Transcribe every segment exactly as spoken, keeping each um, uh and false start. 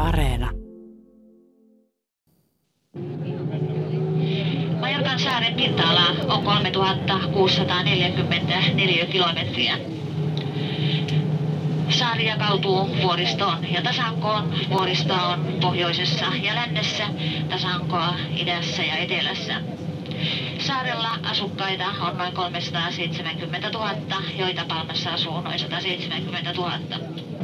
Areena. Majorkan saaren pinta-ala on kolmetuhatta kuusisataaneljäkymmentä neliökilometriä. Saari jakautuu vuoristoon ja tasankoon. Vuoristoa on pohjoisessa ja lännessä, tasankoa idässä ja etelässä. Saarella asukkaita on noin kolmesataaseitsemänkymmentätuhatta, joita Palmassa asuu noin sataseitsemänkymmentätuhatta.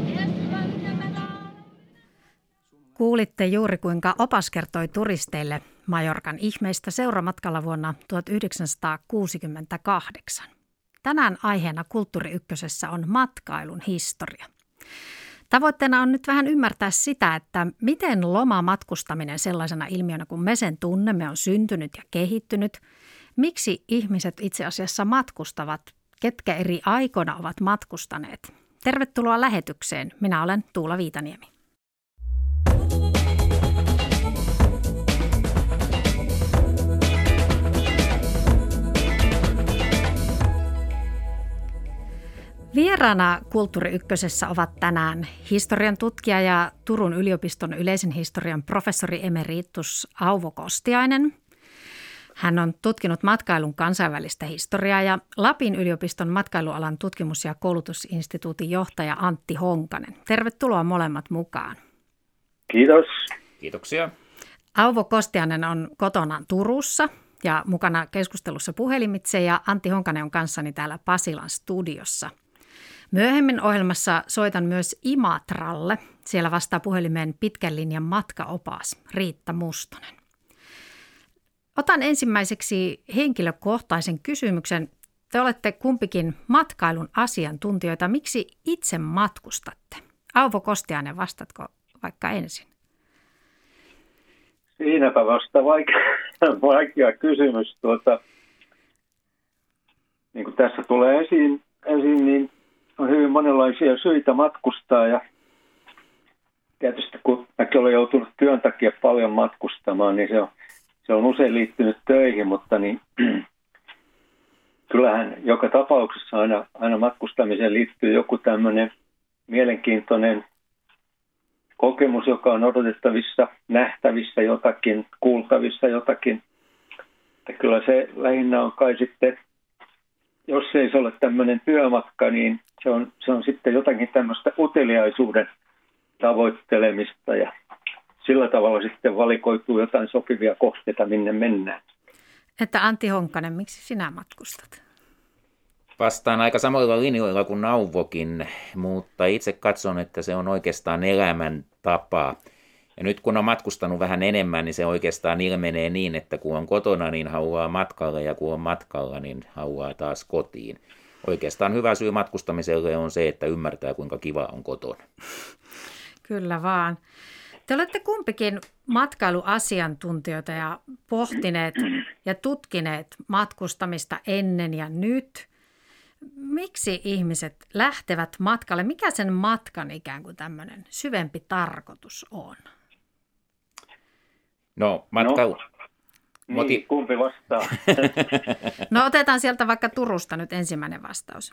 Kuulitte juuri kuinka opas kertoi turisteille Majorkan ihmeistä seuramatkalla vuonna tuhatyhdeksänsataakuusikymmentäkahdeksan. Tänään aiheena Kulttuuri Ykkösessä on matkailun historia. Tavoitteena on nyt vähän ymmärtää sitä, että miten lomamatkustaminen sellaisena ilmiönä kuin me sen tunnemme on syntynyt ja kehittynyt. Miksi ihmiset itse asiassa matkustavat, ketkä eri aikoina ovat matkustaneet. Tervetuloa lähetykseen. Minä olen Tuula Viitaniemi. Vieraana Kulttuuri Ykkösessä ovat tänään historian tutkija ja Turun yliopiston yleisen historian professori emeritus Auvo Kostiainen. Hän on tutkinut matkailun kansainvälistä historiaa ja Lapin yliopiston matkailualan tutkimus- ja koulutusinstituutin johtaja Antti Honkanen. Tervetuloa molemmat mukaan. Kiitos. Kiitoksia. Auvo Kostiainen on kotonaan Turussa ja mukana keskustelussa puhelimitse ja Antti Honkanen on kanssani täällä Pasilan studiossa. Myöhemmin ohjelmassa soitan myös Imatralle. Siellä vastaa puhelimeen pitkän linjan matkaopas Riitta Mustonen. Otan ensimmäiseksi henkilökohtaisen kysymyksen. Te olette kumpikin matkailun asiantuntijoita. Miksi itse matkustatte? Auvo Kostiainen, vastatko vaikka ensin? Siinäpä vasta vaikea, vaikea kysymys. Tuota, niin kuin tässä tulee esiin, esiin, niin on hyvin monenlaisia syitä matkustaa. Ja tietysti kun mäkin olen joutunut työn takia paljon matkustamaan, niin se on, se on usein liittynyt töihin, mutta niin, kyllähän joka tapauksessa aina, aina matkustamiseen liittyy joku tämmöinen mielenkiintoinen kokemus, joka on odotettavissa, nähtävissä jotakin, kuultavissa jotakin. Että kyllä se lähinnä on kai sitten, jos ei se ole tämmöinen työmatka, niin se on, se on sitten jotakin tämmöistä uteliaisuuden tavoittelemista ja sillä tavalla sitten valikoituu jotain sopivia kohteita, minne mennään. Että Antti Honkanen, miksi sinä matkustat? Vastaan aika samoilla linjoilla kuin Auvokin, mutta itse katson, että se on oikeastaan elämäntapa. Ja nyt kun on matkustanut vähän enemmän, niin se oikeastaan ilmenee niin, että kun on kotona, niin haluaa matkalle ja kun on matkalla, niin haluaa taas kotiin. Oikeastaan hyvä syy matkustamiselle on se, että ymmärtää, kuinka kiva on kotona. Kyllä vaan. Te olette kumpikin matkailuasiantuntijoita ja pohtineet ja tutkineet matkustamista ennen ja nyt. Miksi ihmiset lähtevät matkalle? Mikä sen matkan ikään kuin tämmöinen syvempi tarkoitus on? No, matkailu. No, Moti... niin, kumpi vastaa? No otetaan sieltä vaikka Turusta nyt ensimmäinen vastaus.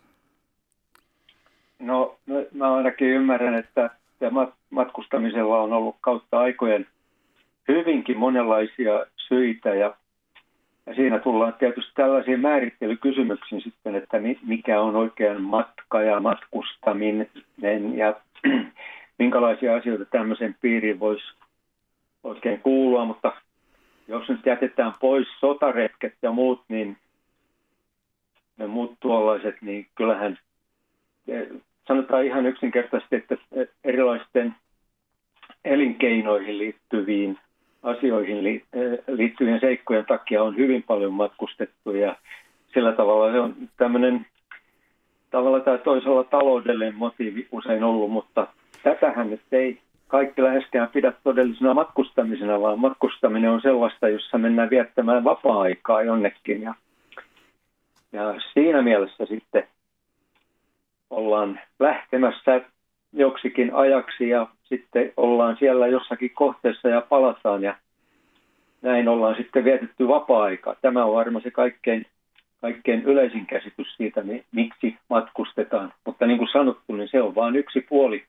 No, mä ainakin ymmärrän, että matkustamisella on ollut kautta aikojen hyvinkin monenlaisia syitä ja, ja siinä tullaan tietysti tällaisiin määrittelykysymyksiin sitten, että mikä on oikein matka ja matkustaminen ja minkälaisia asioita tämmöisen piiriin voisi oikein kuulua, mutta jos nyt jätetään pois sotaretket ja muut, niin ne muut tuollaiset, niin kyllähän sanotaan ihan yksinkertaisesti, että erilaisten elinkeinoihin liittyviin asioihin liittyvien seikkojen takia on hyvin paljon matkustettu ja sillä tavalla se on tämmöinen tavalla tai toisella taloudellinen motiivi usein ollut, mutta tätähän nyt ei kaikki läheskään pidä todellisena matkustamisena, vaan matkustaminen on sellaista, jossa mennään viettämään vapaa-aikaa jonnekin ja, ja siinä mielessä sitten ollaan lähtemässä joksikin ajaksi ja sitten ollaan siellä jossakin kohteessa ja palataan ja näin ollaan sitten vietetty vapaa-aikaa. Tämä on varmaan se kaikkein, kaikkein yleisin käsitys siitä, miksi matkustetaan. Mutta niin kuin sanottu, niin se on vain yksi puoli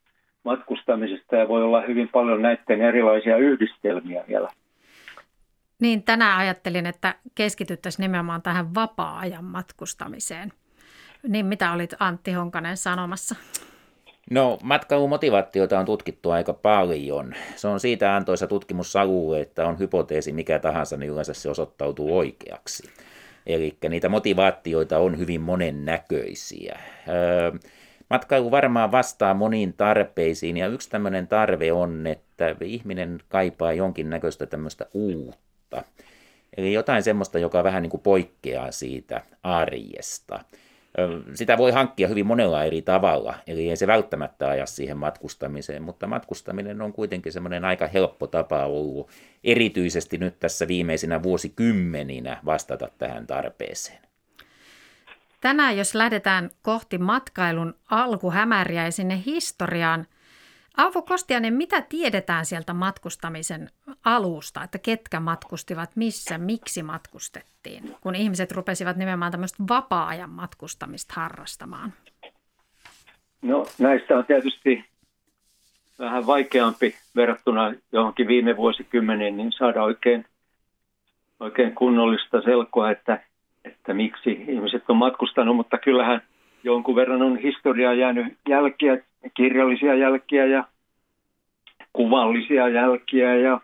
matkustamisesta ja voi olla hyvin paljon näiden erilaisia yhdistelmiä vielä. Niin, tänään ajattelin, että keskityttäisiin nimenomaan tähän vapaa-ajan matkustamiseen. Niin, mitä olit Antti Honkanen sanomassa? No, matkailumotivaatioita on tutkittu aika paljon. Se on siitä antoisa tutkimusalue, että on hypoteesi mikä tahansa, niin yleensä se osoittautuu oikeaksi. Eli niitä motivaatioita on hyvin monennäköisiä. Öö, matkailu varmaan vastaa moniin tarpeisiin, ja yksi tämmöinen tarve on, että ihminen kaipaa jonkinnäköistä tämmöistä uutta. Eli jotain semmoista, joka vähän niin kuin poikkeaa siitä arjesta. Sitä voi hankkia hyvin monella eri tavalla, eli ei se välttämättä aja siihen matkustamiseen, mutta matkustaminen on kuitenkin semmoinen aika helppo tapa ollut, erityisesti nyt tässä viimeisinä vuosikymmeninä vastata tähän tarpeeseen. Tänään, jos lähdetään kohti matkailun alkuhämäriä ja sinne historiaan, Auvo Kostiainen, mitä tiedetään sieltä matkustamisen alusta, että ketkä matkustivat, missä, miksi matkustettiin, kun ihmiset rupesivat nimenomaan tämmöistä vapaa-ajan matkustamista harrastamaan? No näistä on tietysti vähän vaikeampi verrattuna johonkin viime vuosikymmeniin, niin saada oikein, oikein kunnollista selkoa, että, että miksi ihmiset on matkustanut, mutta kyllähän jonkun verran on historiaa jäänyt jälkiä, kirjallisia jälkiä ja kuvallisia jälkiä ja,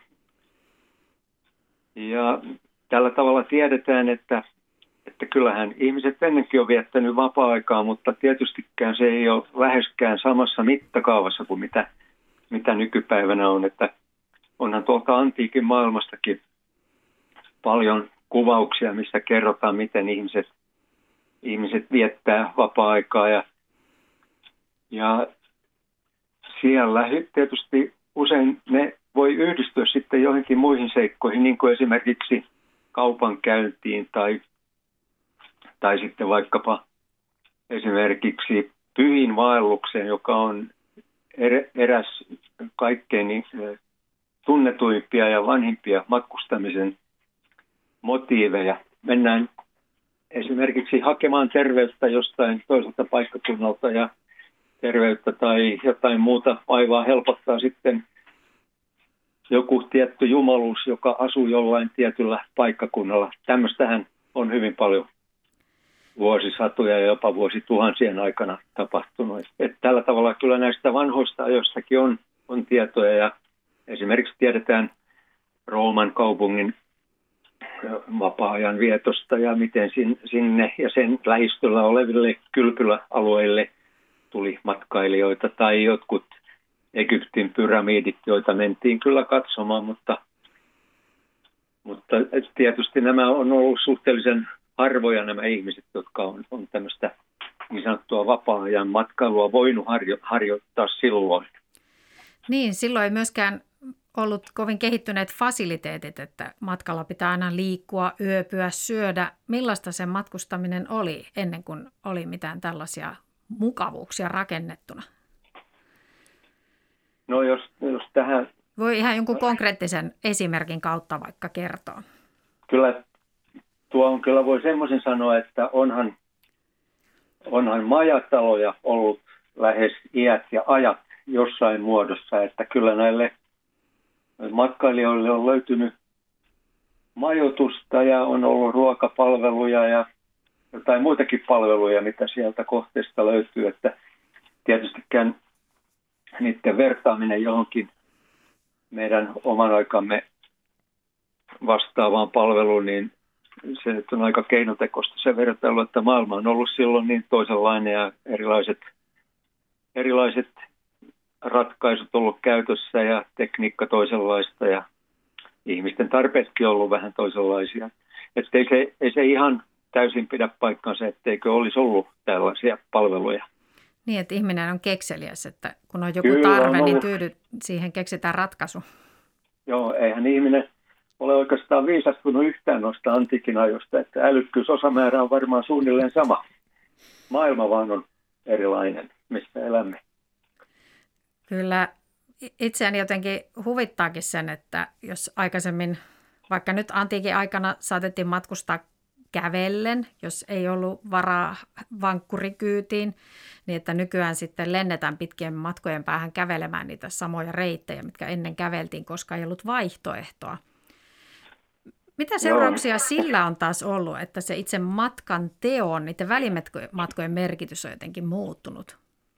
ja tällä tavalla tiedetään, että, että kyllähän ihmiset ennenkin on viettänyt vapaa-aikaa, mutta tietystikään se ei ole läheskään samassa mittakaavassa kuin mitä, mitä nykypäivänä on, että onhan tuolta antiikin maailmastakin paljon kuvauksia, missä kerrotaan, miten ihmiset, ihmiset viettää vapaa-aikaa ja, ja siellä tietysti usein ne voi yhdistyä sitten johonkin muihin seikkoihin, niin kuin esimerkiksi kaupankäyntiin tai, tai sitten vaikkapa esimerkiksi pyhiinvaellukseen, joka on er, eräs kaikkein tunnetuimpia ja vanhimpia matkustamisen motiiveja. Mennään esimerkiksi hakemaan terveyttä jostain toiselta paikkakunnalta ja terveyttä tai jotain muuta vaivaa helpottaa sitten joku tietty jumaluus, joka asuu jollain tietyllä paikkakunnalla. Tämmöistähän on hyvin paljon vuosisatoja ja jopa vuosituhansien aikana tapahtunut. Et tällä tavalla kyllä näistä vanhoista ajoistakin on, on tietoja ja esimerkiksi tiedetään Rooman kaupungin vapaa-ajan vietosta ja miten sinne ja sen lähistöllä oleville kylpyläalueille tuli matkailijoita tai jotkut Egyptin pyramidit, joita mentiin kyllä katsomaan, mutta, mutta tietysti nämä on ollut suhteellisen harvoja nämä ihmiset, jotka on, on tämmöistä niin sanottua vapaa-ajan matkailua voinut harjo, harjoittaa silloin. Niin, silloin ei myöskään ollut kovin kehittyneet fasiliteetit, että matkalla pitää aina liikkua, yöpyä, syödä. Millaista se matkustaminen oli ennen kuin oli mitään tällaisia mukavuuksia rakennettuna? No jos, jos tähän... Voi ihan jonkun konkreettisen esimerkin kautta vaikka kertoa. Kyllä tuo on, kyllä voi semmoisen sanoa, että onhan, onhan majataloja ollut lähes iät ja ajat jossain muodossa, että kyllä näille matkailijoille on löytynyt majoitusta ja on ollut ruokapalveluja ja jotain muitakin palveluja, mitä sieltä kohteesta löytyy, että tietystikään niiden vertaaminen johonkin meidän oman aikamme vastaavaan palveluun, niin se nyt on aika keinotekoista se vertailu, että maailma on ollut silloin niin toisenlainen ja erilaiset, erilaiset ratkaisut ollut käytössä ja tekniikka toisenlaista ja ihmisten tarpeetkin on ollut vähän toisenlaisia. Että ei se, ei se ihan täysin pidä paikkaansa, etteikö olisi ollut tällaisia palveluja. Niin, että ihminen on kekseliäs, että kun on joku Kyllä, tarve, on niin ollut. tyydy, siihen keksitään ratkaisu. Joo, eihän ihminen ole oikeastaan viisastunut yhtään noista antiikin ajoista, että älykkyysosamäärä on varmaan suunnilleen sama. Maailma vaan on erilainen, missä elämme. Kyllä itseäni jotenkin huvittaakin sen, että jos aikaisemmin, vaikka nyt antiikin aikana saatettiin matkustaa kävellen, jos ei ollut varaa vankkurikyytiin, niin että nykyään sitten lennetään pitkien matkojen päähän kävelemään niitä samoja reittejä, mitkä ennen käveltiin, koska ei ollut vaihtoehtoa. Mitä seurauksia sillä on taas ollut, että se itse matkan teon, niiden välimatkojen merkitys on jotenkin muuttunut?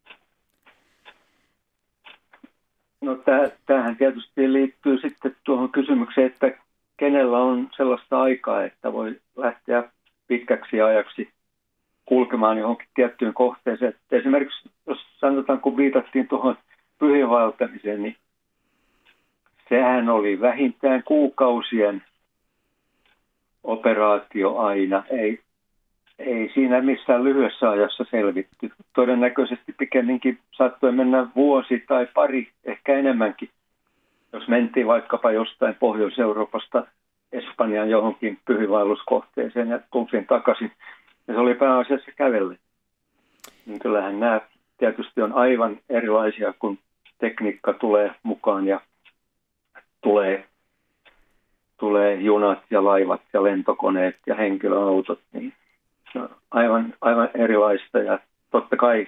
No tämähän tietysti liittyy sitten tuohon kysymykseen, että kenellä on sellaista aikaa, että voi lähteä pitkäksi ajaksi kulkemaan johonkin tiettyyn kohteeseen. Että esimerkiksi jos sanotaan, kun viitattiin tuohon pyhiinvaeltamiseen, niin sehän oli vähintään kuukausien operaatio aina. Ei, ei siinä missään lyhyessä ajassa selvitty. Todennäköisesti pikemminkin saattoi mennä vuosi tai pari, ehkä enemmänkin, jos mentiin vaikkapa jostain Pohjois-Euroopasta Espanjan johonkin pyhiinvaelluskohteeseen ja tultiin takaisin. Ja se oli pääasiassa kävellen. Niin kyllähän nämä tietysti on aivan erilaisia, kun tekniikka tulee mukaan ja tulee, tulee junat ja laivat ja lentokoneet ja henkilöautot. Niin se on aivan, aivan erilaista ja totta kai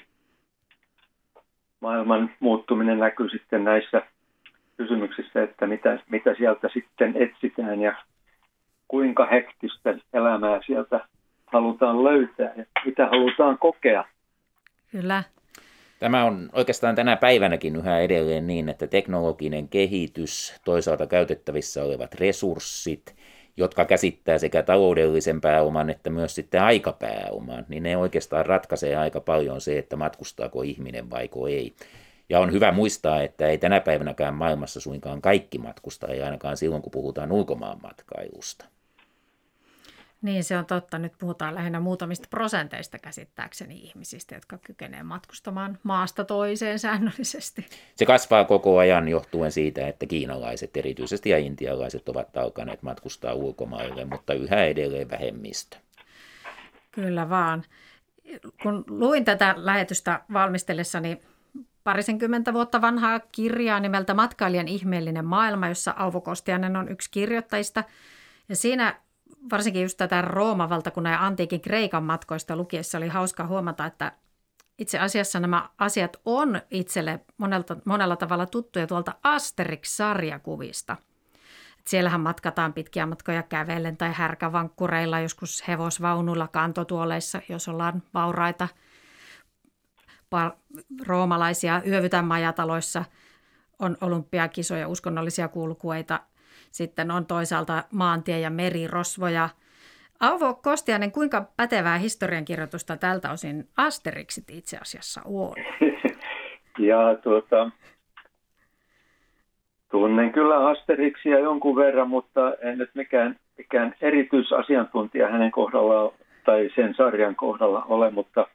maailman muuttuminen näkyy sitten näissä kysymyksissä, että mitä, mitä sieltä sitten etsitään ja kuinka hektistä elämää sieltä halutaan löytää ja mitä halutaan kokea. Kyllä. Tämä on oikeastaan tänä päivänäkin yhä edelleen niin, että teknologinen kehitys, toisaalta käytettävissä olevat resurssit, jotka käsittää sekä taloudellisen pääoman että myös sitten aikapääoman, niin ne oikeastaan ratkaisee aika paljon se, että matkustaako ihminen vaiko ei. Ja on hyvä muistaa, että ei tänä päivänäkään maailmassa suinkaan kaikki matkusta, ei ainakaan silloin, kun puhutaan ulkomaan matkailusta. Niin, se on totta. Nyt puhutaan lähinnä muutamista prosenteista käsittääkseni ihmisistä, jotka kykenevät matkustamaan maasta toiseen säännöllisesti. Se kasvaa koko ajan johtuen siitä, että kiinalaiset erityisesti ja intialaiset ovat alkaneet matkustaa ulkomaille, mutta yhä edelleen vähemmistö. Kyllä vaan. Kun luin tätä lähetystä valmistellessani parisenkymmentä vuotta vanhaa kirjaa nimeltä Matkailijan ihmeellinen maailma, jossa Auvo Kostiainen on yksi kirjoittajista. Ja siinä varsinkin just tätä Rooman valtakunnan ja antiikin Kreikan matkoista lukiessa oli hauska huomata, että itse asiassa nämä asiat on itselle monelta, monella tavalla tuttuja tuolta Asterix-sarjakuvista. Et siellähän matkataan pitkiä matkoja kävellen tai härkävankkureilla, joskus hevosvaunuilla, kantotuoleissa, jos ollaan vauraita roomalaisia. Yövytään majataloissa, on olympiakisoja, uskonnollisia kulkueita. Sitten on toisaalta maantie- ja merirosvoja. Auvo Kostiainen, kuinka pätevää historiankirjoitusta tältä osin Asterixit itse asiassa on? Ja tuota, tunnen kyllä Asterixia jonkun verran, mutta en nyt mikään, mikään erityisasiantuntija hänen kohdallaan tai sen sarjan kohdalla ole, mutta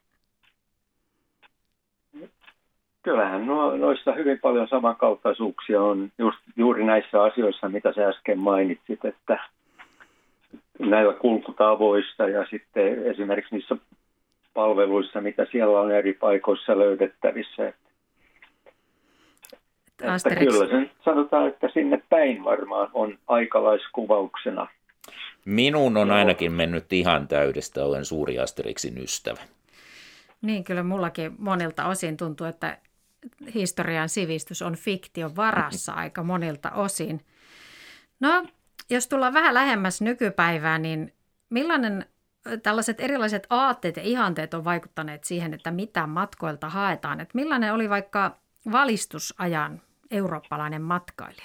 kyllähän no, noissa hyvin paljon samankaltaisuuksia on just, juuri näissä asioissa, mitä sä äsken mainitsit, että näillä kulkutavoissa ja sitten esimerkiksi niissä palveluissa, mitä siellä on eri paikoissa löydettävissä. Että, että kyllä sen sanotaan, että sinne päin varmaan on aikalaiskuvauksena. Minun on ainakin mennyt ihan täydestä, olen suuri Asterixin ystävä. Niin, kyllä mullakin monilta osin tuntuu, että historian sivistys on fiktion varassa aika monilta osin. No, jos tullaan vähän lähemmäs nykypäivää, niin millainen tällaiset erilaiset aatteet ja ihanteet on vaikuttaneet siihen, että mitä matkoilta haetaan? Että millainen oli vaikka valistusajan eurooppalainen matkailija?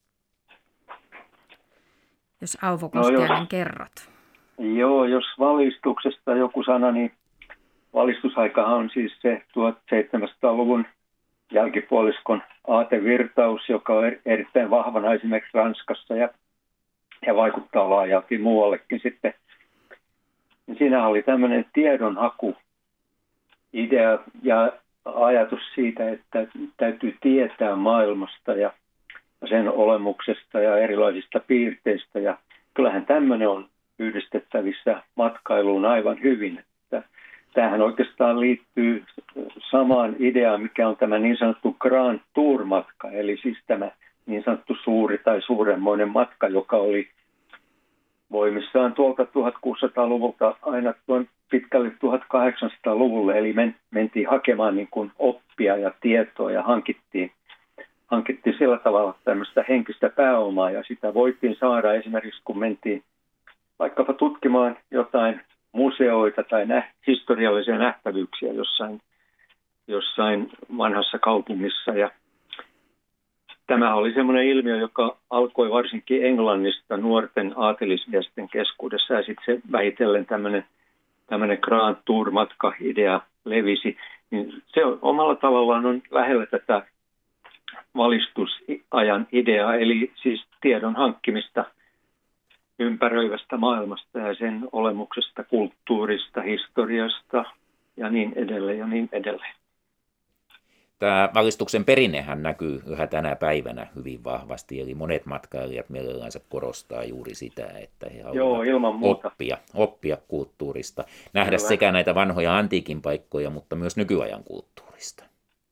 Jos Auvo Kostiainen no, jos, kerrot. Joo, jos valistuksesta joku sana, niin valistusaikahan on siis se tuhatseitsemänsataaluvun jälkipuoliskon aatevirtaus, joka on erittäin vahvana esimerkiksi Ranskassa ja, ja vaikuttaa laajalti muuallekin sitten. Siinä oli tämmöinen tiedonhaku idea ja ajatus siitä, että täytyy tietää maailmasta ja sen olemuksesta ja erilaisista piirteistä. Ja kyllähän tämmöinen on yhdistettävissä matkailuun aivan hyvin. Tämähän oikeastaan liittyy samaan ideaan, mikä on tämä niin sanottu Grand Tour-matka, eli siis tämä niin sanottu suuri tai suuremmoinen matka, joka oli voimissaan tuolta tuhatkuusisataaluvulta aina tuon pitkälle tuhatkahdeksansataaluvulle, eli men, mentiin hakemaan niin kuin oppia ja tietoa ja hankittiin, hankittiin sillä tavalla tämmöistä henkistä pääomaa, ja sitä voitiin saada esimerkiksi, kun mentiin vaikkapa tutkimaan jotain museoita tai nä- historiallisia nähtävyyksiä jossain, jossain vanhassa kaupungissa. Ja tämä oli semmoinen ilmiö, joka alkoi varsinkin Englannista nuorten aatelismiesten keskuudessa, ja sitten se vähitellen tämmöinen, tämmöinen Grand Tour-matka-idea levisi. Niin se on, omalla tavallaan on lähellä tätä valistusajan ideaa, eli siis tiedon hankkimista ympäröivästä maailmasta ja sen olemuksesta, kulttuurista, historiasta ja niin edelleen ja niin edelleen. Tämä valistuksen perinnehän näkyy yhä tänä päivänä hyvin vahvasti, eli monet matkailijat mielellänsä korostaa juuri sitä, että he Joo, ilman muuta. Oppia, oppia kulttuurista, nähdä Kyllä. sekä näitä vanhoja antiikin paikkoja, mutta myös nykyajan kulttuurista.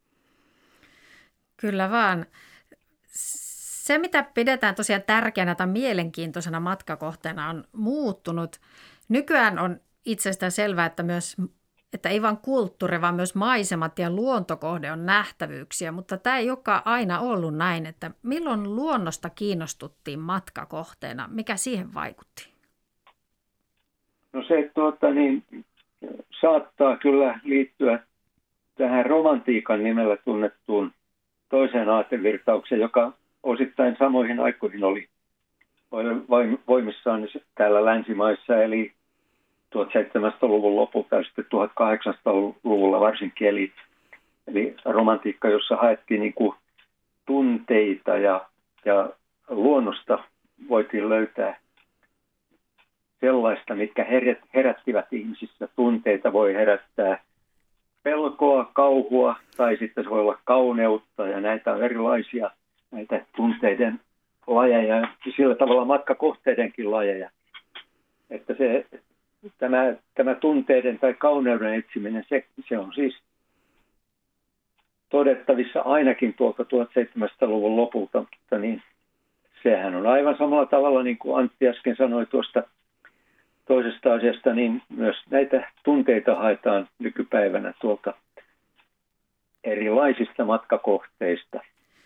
Kyllä vaan. Se, mitä pidetään tosiaan tärkeänä tai mielenkiintoisena matkakohteena, on muuttunut. Nykyään on itsestään selvää, että, myös, että ei vain kulttuuri, vaan myös maisemat ja luontokohde on nähtävyyksiä, mutta tämä ei olekaan aina ollut näin, että milloin luonnosta kiinnostuttiin matkakohteena, mikä siihen vaikutti? No se tuota, niin, saattaa kyllä liittyä tähän romantiikan nimellä tunnettuun toiseen aatevirtaukseen, joka osittain samoihin aikoihin oli voimissaan täällä länsimaissa, eli tuhatseitsemänsataaluvun lopulta ja sitten tuhatkahdeksansataaluvulla varsinkin, eli, eli romantiikka, jossa haettiin niin kuin tunteita ja, ja luonnosta voitiin löytää sellaista, mitkä herättivät ihmisissä tunteita, voi herättää pelkoa, kauhua tai sitten se voi olla kauneutta ja näitä on erilaisia näitä tunteiden lajeja ja sillä tavalla matkakohteidenkin lajeja. Että se, tämä, tämä tunteiden tai kauneuden etsiminen, se, se on siis todettavissa ainakin tuolta tuhatseitsemänsataaluvun lopulta, mutta niin, sehän on aivan samalla tavalla, niin kuin Antti äsken sanoi tuosta toisesta asiasta, niin myös näitä tunteita haetaan nykypäivänä tuolta erilaisista matkakohteista.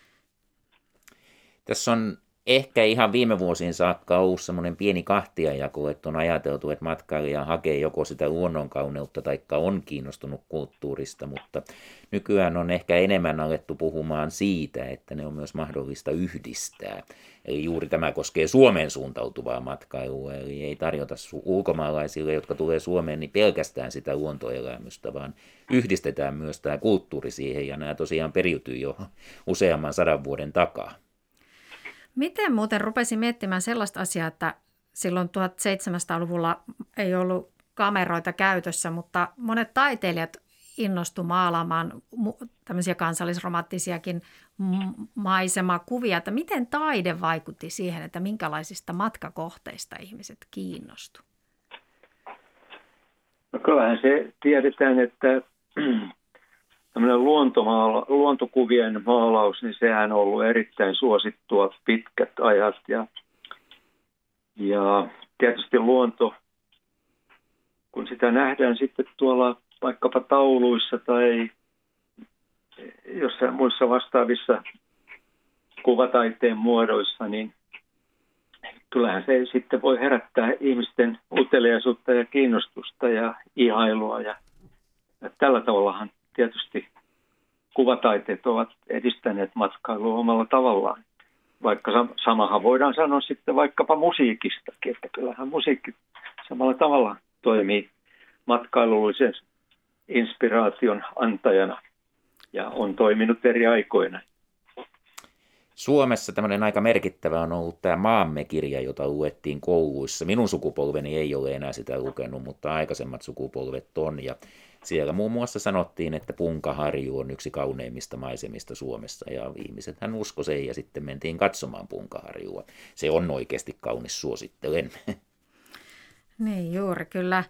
Tässä on ehkä ihan viime vuosiin saakka ollut semmoinen pieni kahtiajako, että on ajateltu, että matkailija hakee joko sitä luonnonkauneutta tai on kiinnostunut kulttuurista, mutta nykyään on ehkä enemmän alettu puhumaan siitä, että ne on myös mahdollista yhdistää. Eli juuri tämä koskee Suomeen suuntautuvaa matkailua, eli ei tarjota ulkomaalaisille, jotka tulee Suomeen, niin pelkästään sitä luontoelämystä, vaan yhdistetään myös tämä kulttuuri siihen, ja nämä tosiaan periytyy jo useamman sadan vuoden takaa. Miten muuten rupesin miettimään sellaista asiaa, että silloin tuhatseitsemänsataaluvulla ei ollut kameroita käytössä, mutta monet taiteilijat innostu maalaamaan tämmöisiä kansallisromanttisiakin maisemakuvia, että miten taide vaikutti siihen, että minkälaisista matkakohteista ihmiset kiinnostu? No kyllähän se tiedetään, että tämmöinen luontomaala, luontokuvien maalaus, niin sehän on ollut erittäin suosittua pitkät ajat. Ja, ja tietysti luonto, kun sitä nähdään sitten tuolla vaikkapa tauluissa tai jossain muissa vastaavissa kuvataiteen muodoissa, niin kyllähän se sitten voi herättää ihmisten uteliaisuutta ja kiinnostusta ja ihailua. Ja, ja tällä tavallahan tietysti kuvataiteet ovat edistäneet matkailua omalla tavallaan. Vaikka samahan voidaan sanoa sitten vaikkapa musiikistakin, että kyllähän musiikki samalla tavalla toimii matkailullisen inspiraation antajana ja on toiminut eri aikoina. Suomessa tämmöinen aika merkittävä on ollut tämä Maamme-kirja, jota luettiin kouluissa. Minun sukupolveni ei ole enää sitä lukenut, mutta aikaisemmat sukupolvet on. Ja siellä muun muassa sanottiin, että Punkaharju on yksi kauneimmista maisemista Suomessa. Ja ihmisethän uskoi sen ja sitten mentiin katsomaan Punkaharjua. Se on oikeasti kaunis, suosittelen. Niin juuri, kyllä.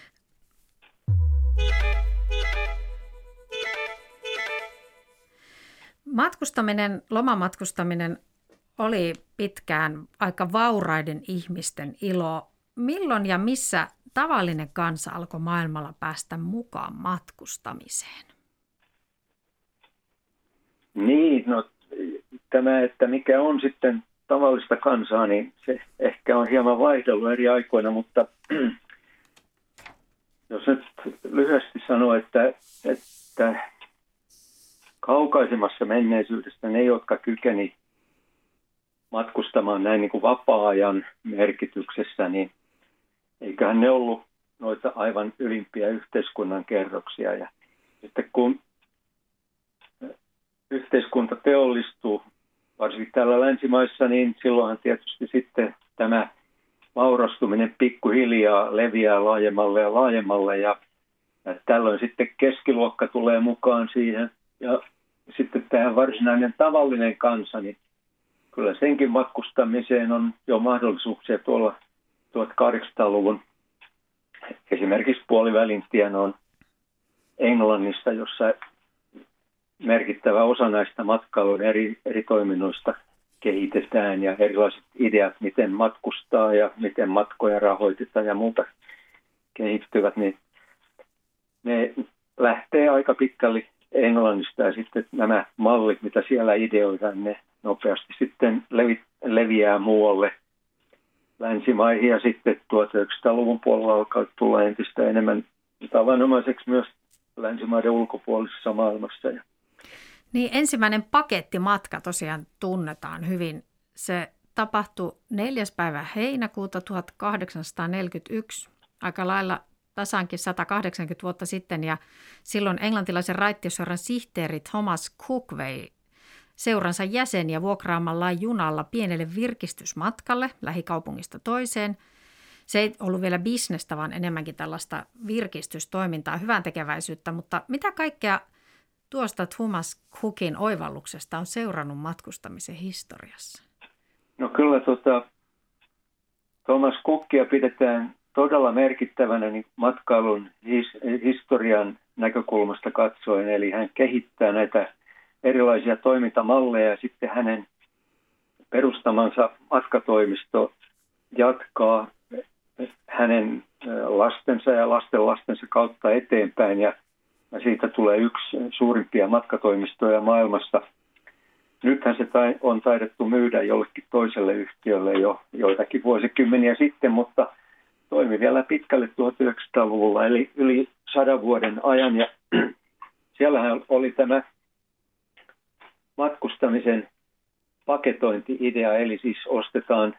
Matkustaminen, lomamatkustaminen oli pitkään aika vauraiden ihmisten ilo. milloin ja missä tavallinen kansa alkoi maailmalla päästä mukaan matkustamiseen? Niin, no tämä, että mikä on sitten tavallista kansaa, niin se ehkä on hieman vaihdellut eri aikoina, mutta jos nyt lyhyesti sanoo, että, että kaukaisemmassa menneisyydessä ne, jotka kykeni matkustamaan näin niin kuin vapaa-ajan merkityksessä, niin eiköhän ne ollut noita aivan ylimpiä yhteiskunnan kerroksia. Ja sitten kun yhteiskunta teollistuu, varsinkin täällä länsimaissa, niin silloinhan tietysti sitten tämä vaurastuminen pikkuhiljaa leviää laajemmalle ja laajemmalle. Ja, ja tällöin sitten keskiluokka tulee mukaan siihen. Ja sitten tämä varsinainen tavallinen kansa, niin kyllä senkin matkustamiseen on jo mahdollisuuksia tuolla tuhatkahdeksansataaluvun esimerkiksi puolivälin tienoon Englannissa, jossa merkittävä osa näistä matkailun eri, eri toiminnoista kehitetään ja erilaiset ideat, miten matkustaa ja miten matkoja rahoitetaan ja muuta kehittyvät, niin ne lähtee aika pitkälle Englannista ja sitten nämä mallit, mitä siellä ideoidaan, ne nopeasti sitten levi, leviää muualle länsimaihin ja sitten tuhatyhdeksänsataaluvun puolella alkaa tulla entistä enemmän tavanomaiseksi myös länsimaiden ulkopuolisessa maailmassa. Niin ensimmäinen pakettimatka tosiaan tunnetaan hyvin. Se tapahtui neljäs päivä heinäkuuta tuhatkahdeksansataaneljäkymmentäyksi, aika lailla tasankin sata kahdeksankymmentä vuotta sitten, ja silloin englantilaisen raittiusseuran sihteeri Thomas Cook vei seuransa jäseniä vuokraamallaan junalla pienelle virkistysmatkalle lähikaupungista toiseen. Se ei ollut vielä bisnestä, vaan enemmänkin tällaista virkistystoimintaa, hyväntekeväisyyttä, mutta mitä kaikkea tuosta Thomas Cookin oivalluksesta on seurannut matkustamisen historiassa? No kyllä tota, Thomas Cookia pidetään todella merkittävänä niin matkailun his- historian näkökulmasta katsoen, eli hän kehittää näitä erilaisia toimintamalleja ja sitten hänen perustamansa matkatoimisto jatkaa hänen lastensa ja lastenlastensa kautta eteenpäin ja siitä tulee yksi suurimpia matkatoimistoja maailmassa. Nythän se on taidettu myydä jollekin toiselle yhtiölle jo joitakin vuosikymmeniä sitten, mutta toimi vielä pitkälle tuhatyhdeksänsataaluvulla, eli yli sadan vuoden ajan. Ja siellähän oli tämä matkustamisen paketointi-idea, eli siis ostetaan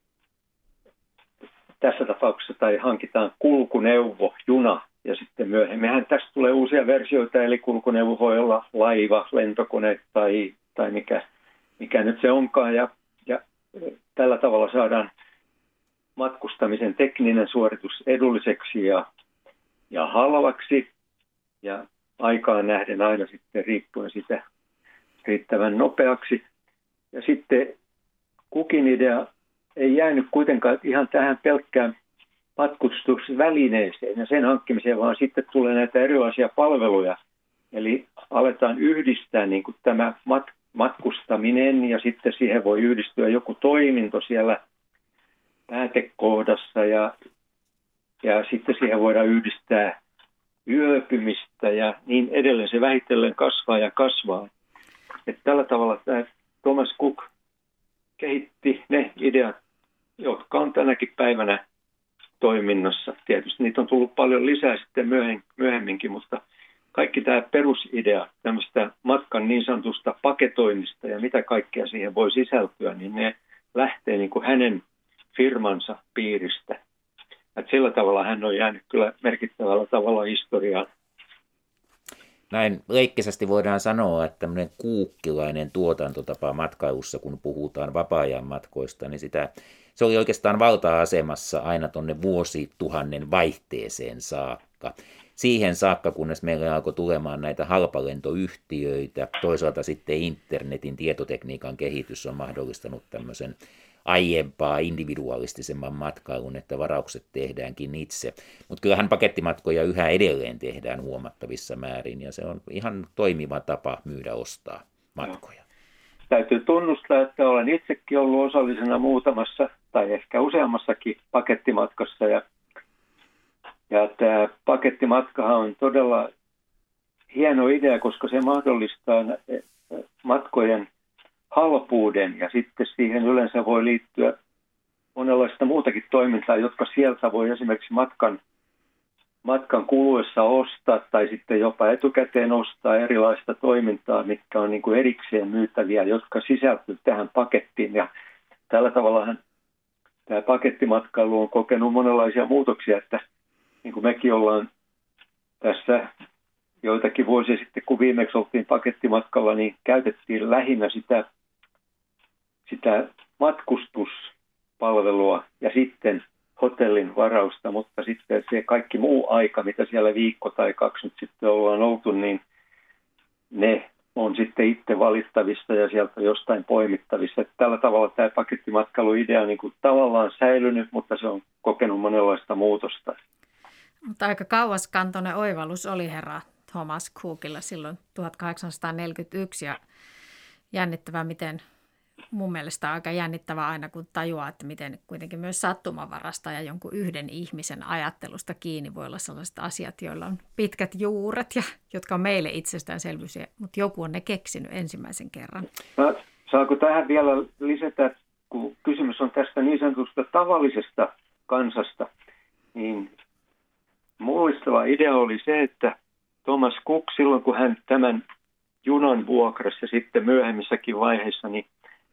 tässä tapauksessa tai hankitaan kulkuneuvo, juna, ja sitten myöhemmin tästä tulee uusia versioita, eli kulkuneuvo voi olla laiva, lentokone tai, tai mikä, mikä nyt se onkaan, ja, ja tällä tavalla saadaan matkustamisen tekninen suoritus edulliseksi ja, ja halvaksi, ja aikaan nähden aina sitten riippuen sitä riittävän nopeaksi. Ja sitten Cookin idea ei jäänyt kuitenkaan ihan tähän pelkkään matkustusvälineeseen ja sen hankkimiseen, vaan sitten tulee näitä erilaisia palveluja. Eli aletaan yhdistää niin kuin tämä mat- matkustaminen ja sitten siihen voi yhdistyä joku toiminto siellä päätekohdassa ja, ja sitten siihen voidaan yhdistää yöpymistä ja niin edelleen. Se vähitellen kasvaa ja kasvaa. Että tällä tavalla tämä Thomas Cook kehitti ne ideat, jotka on tänäkin päivänä toiminnassa. Tietysti niitä on tullut paljon lisää sitten myöhemminkin, mutta kaikki tämä perusidea tämmöistä matkan niin sanotusta paketoinnista ja mitä kaikkea siihen voi sisältyä, niin ne lähtee niin kuin hänen firmansa piiristä. Että sillä tavalla hän on jäänyt kyllä merkittävällä tavalla historiaan. Näin leikkisästi voidaan sanoa, että tämmöinen kuukkilainen tuotantotapa matkailussa, kun puhutaan vapaa-ajan matkoista, niin sitä, se oli oikeastaan valta-asemassa aina tuonne vuosituhannen vaihteeseen saakka. Siihen saakka, kunnes meillä alkoi tulemaan näitä halpalentoyhtiöitä, toisaalta sitten internetin tietotekniikan kehitys on mahdollistanut tämmöisen aiempaa individualistisemman matkailun, että varaukset tehdäänkin itse. Mutta kyllähän pakettimatkoja yhä edelleen tehdään huomattavissa määrin, ja se on ihan toimiva tapa myydä ostaa matkoja. täytyy tunnustaa, että olen itsekin ollut osallisena muutamassa tai ehkä useammassakin pakettimatkassa. Ja, ja tämä pakettimatkahan on todella hieno idea, koska se mahdollistaa matkojen halpuuden ja sitten siihen yleensä voi liittyä monenlaista muutakin toimintaa, jotka sieltä voi esimerkiksi matkan, matkan kuluessa ostaa tai sitten jopa etukäteen ostaa erilaista toimintaa, mitkä on niin kuin erikseen myytäviä, jotka sisältyy tähän pakettiin. Ja tällä tavallahan tämä pakettimatkailu on kokenut monenlaisia muutoksia, että niin kuin mekin ollaan tässä joitakin vuosia sitten, kun viimeksi oltiin pakettimatkalla, niin käytettiin lähinnä sitä, sitä matkustuspalvelua ja sitten hotellin varausta, mutta sitten se kaikki muu aika, mitä siellä viikko tai kaksi nyt sitten ollaan oltu, niin ne on sitten itse valittavissa ja sieltä jostain poimittavissa. Että tällä tavalla tämä pakettimatkailuidea on niin kuin tavallaan säilynyt, mutta se on kokenut monenlaista muutosta. Mutta aika kauaskantoinen oivallus oli herra Thomas Cookilla silloin tuhatkahdeksansataaneljäkymmentäyksi ja jännittävää, miten mun mielestä aika jännittävää aina, kun tajuaa, että miten kuitenkin myös sattumanvarasta ja jonkun yhden ihmisen ajattelusta kiinni voi olla sellaiset asiat, joilla on pitkät juuret ja jotka on meille itsestäänselvyys, mutta joku on ne keksinyt ensimmäisen kerran. No, saako tähän vielä lisätä, kun kysymys on tästä niin sanotusta tavallisesta kansasta, niin mullistava idea oli se, että Thomas Cook silloin, kun hän tämän junan vuokrasi ja sitten myöhemmissäkin vaiheissa, niin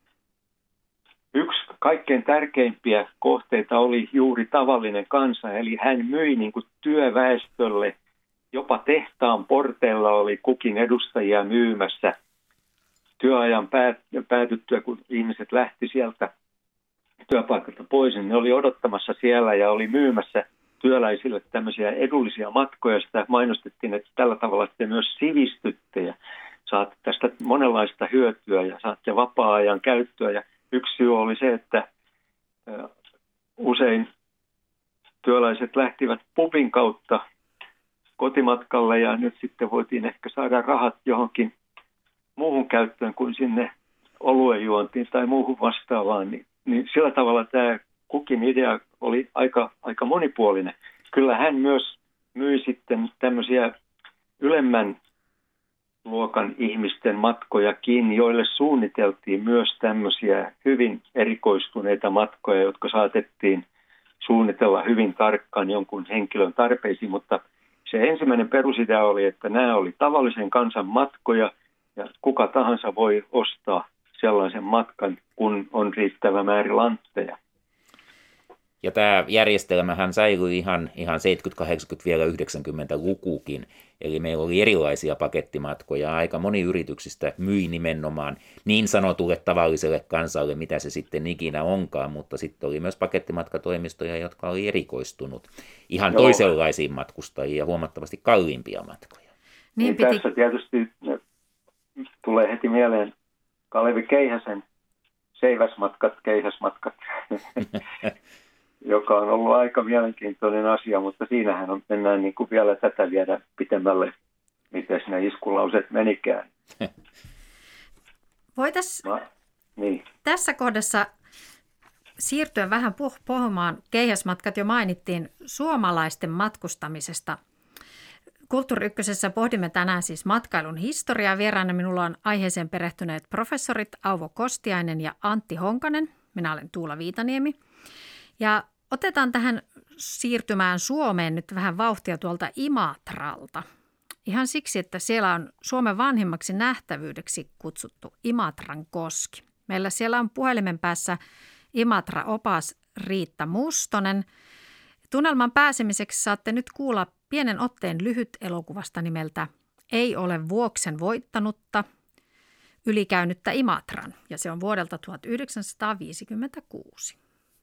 yksi kaikkein tärkeimpiä kohteita oli juuri tavallinen kansa, eli hän myi niin kuin työväestölle, jopa tehtaan porteilla oli Cookin edustajia myymässä työajan päätyttyä, kun ihmiset lähti sieltä työpaikalta pois, niin ne oli odottamassa siellä ja oli myymässä työläisille tämmöisiä edullisia matkoja. Sitä mainostettiin, että tällä tavalla te myös sivistytte ja saatte tästä monenlaista hyötyä ja saatte vapaa-ajan käyttöä. Ja yksi syy oli se, että usein työläiset lähtivät pubin kautta kotimatkalle ja nyt sitten voitiin ehkä saada rahat johonkin muuhun käyttöön kuin sinne oluenjuontiin tai muuhun vastaavaan. Niin, niin sillä tavalla tämä Cookin idea oli aika, aika monipuolinen. Kyllä hän myös myi sitten tämmöisiä ylemmän luokan ihmisten matkojakin, joille suunniteltiin myös tämmöisiä hyvin erikoistuneita matkoja, jotka saatettiin suunnitella hyvin tarkkaan jonkun henkilön tarpeisiin, mutta se ensimmäinen perusidea oli, että nämä oli tavallisen kansan matkoja ja kuka tahansa voi ostaa sellaisen matkan, kun on riittävä määrä lantteja. Ja tämä järjestelmähän säilyi ihan, ihan seitsemänkymmentä, kahdeksankymmentä, vielä yhdeksänkymmentälukukin. Eli meillä oli erilaisia pakettimatkoja. Aika moni yrityksistä myi nimenomaan niin sanotulle tavalliselle kansalle, mitä se sitten ikinä onkaan. Mutta sitten oli myös pakettimatkatoimistoja, jotka oli erikoistunut ihan Joo. toisenlaisiin matkustajiin ja huomattavasti kalliimpia matkoja. Niin piti... Tässä tietysti tulee heti mieleen Kalevi Keihäsen seiväsmatkat, keihäsmatkat. joka on ollut aika mielenkiintoinen asia, mutta siinähän on, mennään niin kuin vielä tätä viedä pitemmälle, miten ne iskulauset menikään. Voitaisiin no, niin. tässä kohdassa siirtyä vähän puhumaan, keihäsmatkat jo mainittiin, suomalaisten matkustamisesta. Kulttuuri Ykkösessä pohdimme tänään siis matkailun historiaa. Vieraana minulla on aiheeseen perehtyneet professorit Auvo Kostiainen ja Antti Honkanen. Minä olen Tuula Viitaniemi. Ja otetaan tähän siirtymään Suomeen nyt vähän vauhtia tuolta Imatralta. Ihan siksi, että siellä on Suomen vanhimmaksi nähtävyydeksi kutsuttu Imatran koski. Meillä siellä on puhelimen päässä Imatra-opas Riitta Mustonen. Tunnelman pääsemiseksi saatte nyt kuulla pienen otteen lyhyt elokuvasta nimeltä Ei ole Vuoksen voittanutta, ylikäynyttä Imatran, ja se on vuodelta tuhatyhdeksänsataaviisikymmentäkuusi.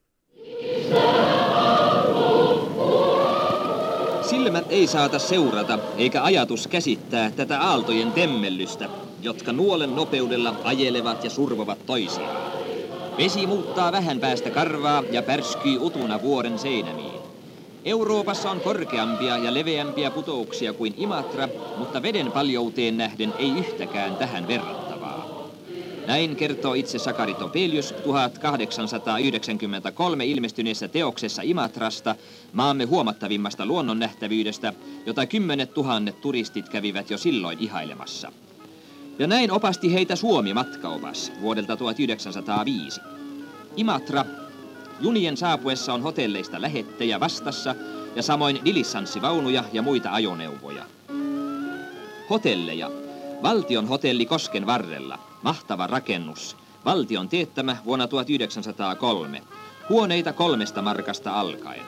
Silmät ei saata seurata, eikä ajatus käsittää tätä aaltojen temmellystä, jotka nuolen nopeudella ajelevat ja survovat toisiaan. Vesi muuttaa vähän päästä karvaa ja pärskyy utuna vuoren seinämiin. Euroopassa on korkeampia ja leveämpiä putouksia kuin Imatra, mutta veden paljouteen nähden ei yhtäkään tähän verrattavaa. Näin kertoo itse Sakari Topelius tuhatkahdeksansataayhdeksänkymmentäkolme ilmestyneessä teoksessa Imatrasta, maamme huomattavimmasta luonnonnähtävyydestä, jota kymmenet tuhannet turistit kävivät jo silloin ihailemassa. Ja näin opasti heitä Suomi-matkaopas vuodelta tuhatyhdeksänsataaviisi. Imatra. Junien saapuessa on hotelleista lähettejä vastassa ja samoin dilissanssivaunuja ja muita ajoneuvoja. Hotelleja. Valtion hotelli Kosken varrella. Mahtava rakennus. Valtion teettämä vuonna tuhatyhdeksänsataakolme. Huoneita kolmesta markasta alkaen.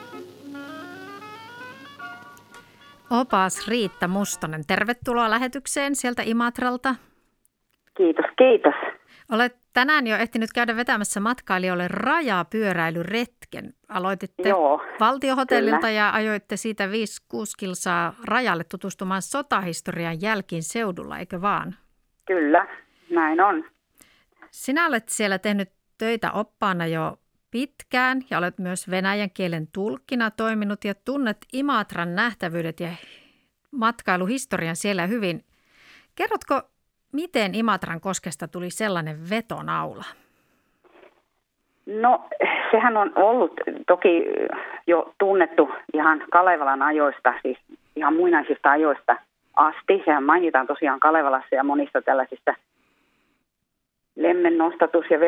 Opas Riitta Mustonen, tervetuloa lähetykseen sieltä Imatralta. Kiitos, kiitos. Olet tänään jo ehtinyt käydä vetämässä matkailijoille rajapyöräilyretken. Aloititte Joo, valtiohotellilta kyllä. ja ajoitte siitä viisi kuusi kilsaa rajalle tutustumaan sotahistorian jälkiin seudulla, eikö vaan? Kyllä, näin on. Sinä olet siellä tehnyt töitä oppaana jo pitkään ja olet myös venäjän kielen tulkkina toiminut ja tunnet Imatran nähtävyydet ja matkailuhistorian siellä hyvin. Kerrotko, miten Imatran koskesta tuli sellainen vetonaula? No, sehän on ollut toki jo tunnettu ihan Kalevalan ajoista, siis ihan muinaisista ajoista asti. Sehän mainitaan tosiaan Kalevalassa ja monissa tällaisissa lemmennostatus- ja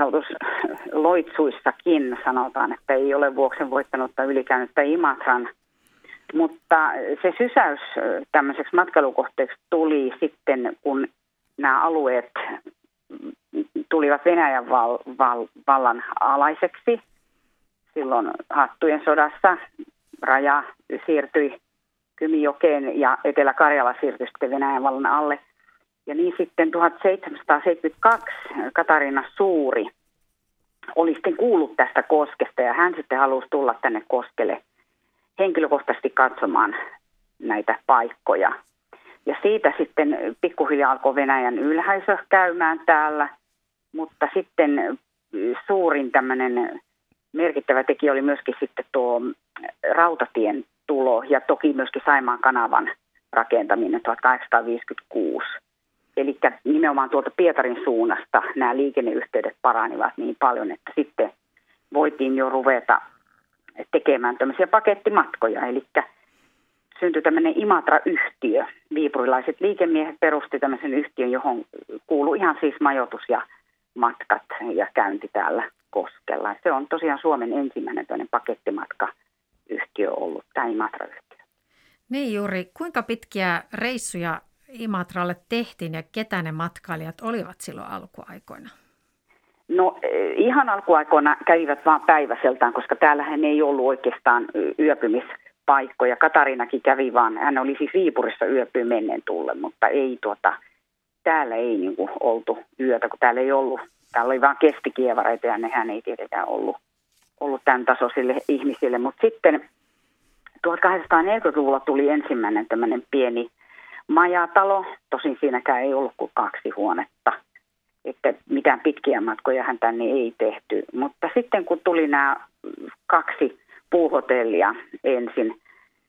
verenseisautusloitsuissakin sanotaan, että ei ole vuoksen voittanutta ylikäynyttä Imatran. Mutta se sysäys tämmöiseksi matkailukohteeksi tuli sitten, kun nämä alueet tulivat Venäjän val, val, vallan alaiseksi. Silloin Hattujen sodassa raja siirtyi Kymijokeen ja Etelä-Karjala siirtyi sitten Venäjän vallan alle. Ja niin sitten tuhatseitsemänsataaseitsemänkymmentäkaksi Katariina Suuri oli sitten kuullut tästä koskesta ja hän sitten halusi tulla tänne koskelle henkilökohtaisesti katsomaan näitä paikkoja. Ja siitä sitten pikkuhiljaa alkoi Venäjän ylhäisö käymään täällä, mutta sitten suurin tämmöinen merkittävä tekijä oli myöskin sitten tuo rautatien tulo ja toki myöskin Saimaan kanavan rakentaminen tuhatkahdeksansataaviisikymmentäkuusi. Eli nimenomaan tuolta Pietarin suunnasta nämä liikenneyhteydet paranivat niin paljon, että sitten voitiin jo ruveta tekemään tämmöisiä pakettimatkoja. Eli syntyi tämmöinen Imatra-yhtiö. Viipurilaiset liikemiehet perusti tämmöisen yhtiön, johon kuului ihan siis majoitus ja matkat ja käynti täällä Koskella. Se on tosiaan Suomen ensimmäinen tämmöinen pakettimatkayhtiö ollut, tämä Imatra-yhtiö. Niin juuri, kuinka pitkiä reissuja Imatralle tehtiin ja ketä ne matkailijat olivat silloin alkuaikoina? No ihan alkuaikoina kävivät vaan päiväseltään, koska täällähän ei ollut oikeastaan yöpymispaikkoja. Katariinakin kävi vaan, hän oli siis Viipurissa yöpyy menneen tulle, mutta ei tuota, täällä ei niin kuin oltu yötä, kun täällä ei ollut, täällä oli vaan kestikievareita ja nehän ei tietenkään ollut, ollut tämän tasoisille ihmisille. Mutta sitten tuhatkahdeksansataaneljäkymmentäluvulla tuli ensimmäinen tämmöinen pieni majatalo, tosin siinäkään ei ollut kuin kaksi huonetta, että mitään pitkiä matkoja hän tänne ei tehty. Mutta sitten kun tuli nämä kaksi puuhotellia ensin,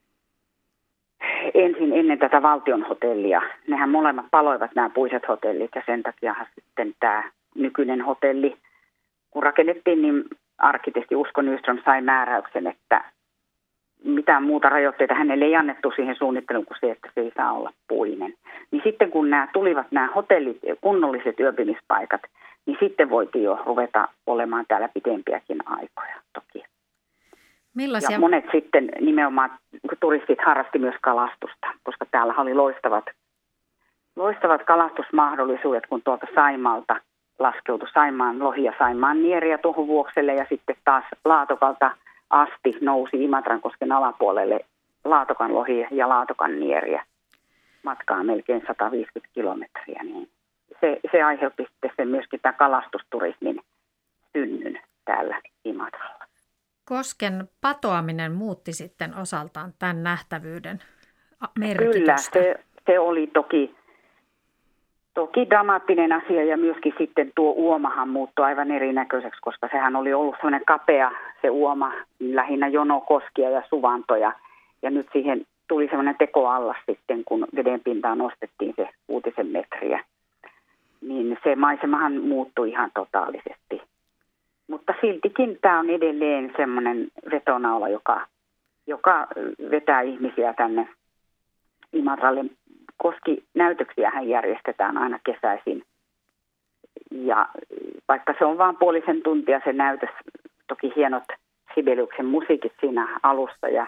ensin ennen tätä valtionhotellia, nehän molemmat paloivat nämä puiset hotellit ja sen takia sitten tämä nykyinen hotelli, kun rakennettiin, niin arkkitehti Usko Nyström sai määräyksen, että mitään muuta rajoitteita hänelle ei annettu siihen suunnitteluun kuin se, että se ei saa olla puinen. Niin sitten kun nämä tulivat nämä hotellit, kunnolliset yöpymispaikat, niin sitten voitiin jo ruveta olemaan täällä pitempiäkin aikoja toki. Millaisia? Ja monet sitten nimenomaan turistit harrasti myös kalastusta, koska täällä oli loistavat, loistavat kalastusmahdollisuudet, kun tuolta Saimalta laskeutui Saimaan lohi ja Saimaan nieriä tuohon Vuokselle ja sitten taas Laatokalta asti nousi Imatrankosken alapuolelle Laatokan lohi ja Laatokan nieriä. Matkaa melkein sata viisikymmentä kilometriä. Niin se, se aiheutti sitten sen myöskin tämän kalastusturismin synnyn täällä Imatralla. Kosken patoaminen muutti sitten osaltaan tämän nähtävyyden merkitystä. Kyllä, se, se oli toki, toki dramaattinen asia ja myöskin sitten tuo uomahan muuttui aivan erinäköiseksi, koska sehän oli ollut sellainen kapea se uoma, lähinnä jonokoskia ja suvantoja. Ja nyt siihen tuli sellainen tekoallas sitten, kun vedenpintaan nostettiin se kuutisen metriä. niin se maisemahan muuttui ihan totaalisesti. Mutta siltikin tämä on edelleen semmoinen vetonaula, joka, joka vetää ihmisiä tänne Imatralle. Koski-näytöksiähän järjestetään aina kesäisin. Ja vaikka se on vain puolisen tuntia se näytös, toki hienot Sibeliuksen musiikit siinä alussa, ja,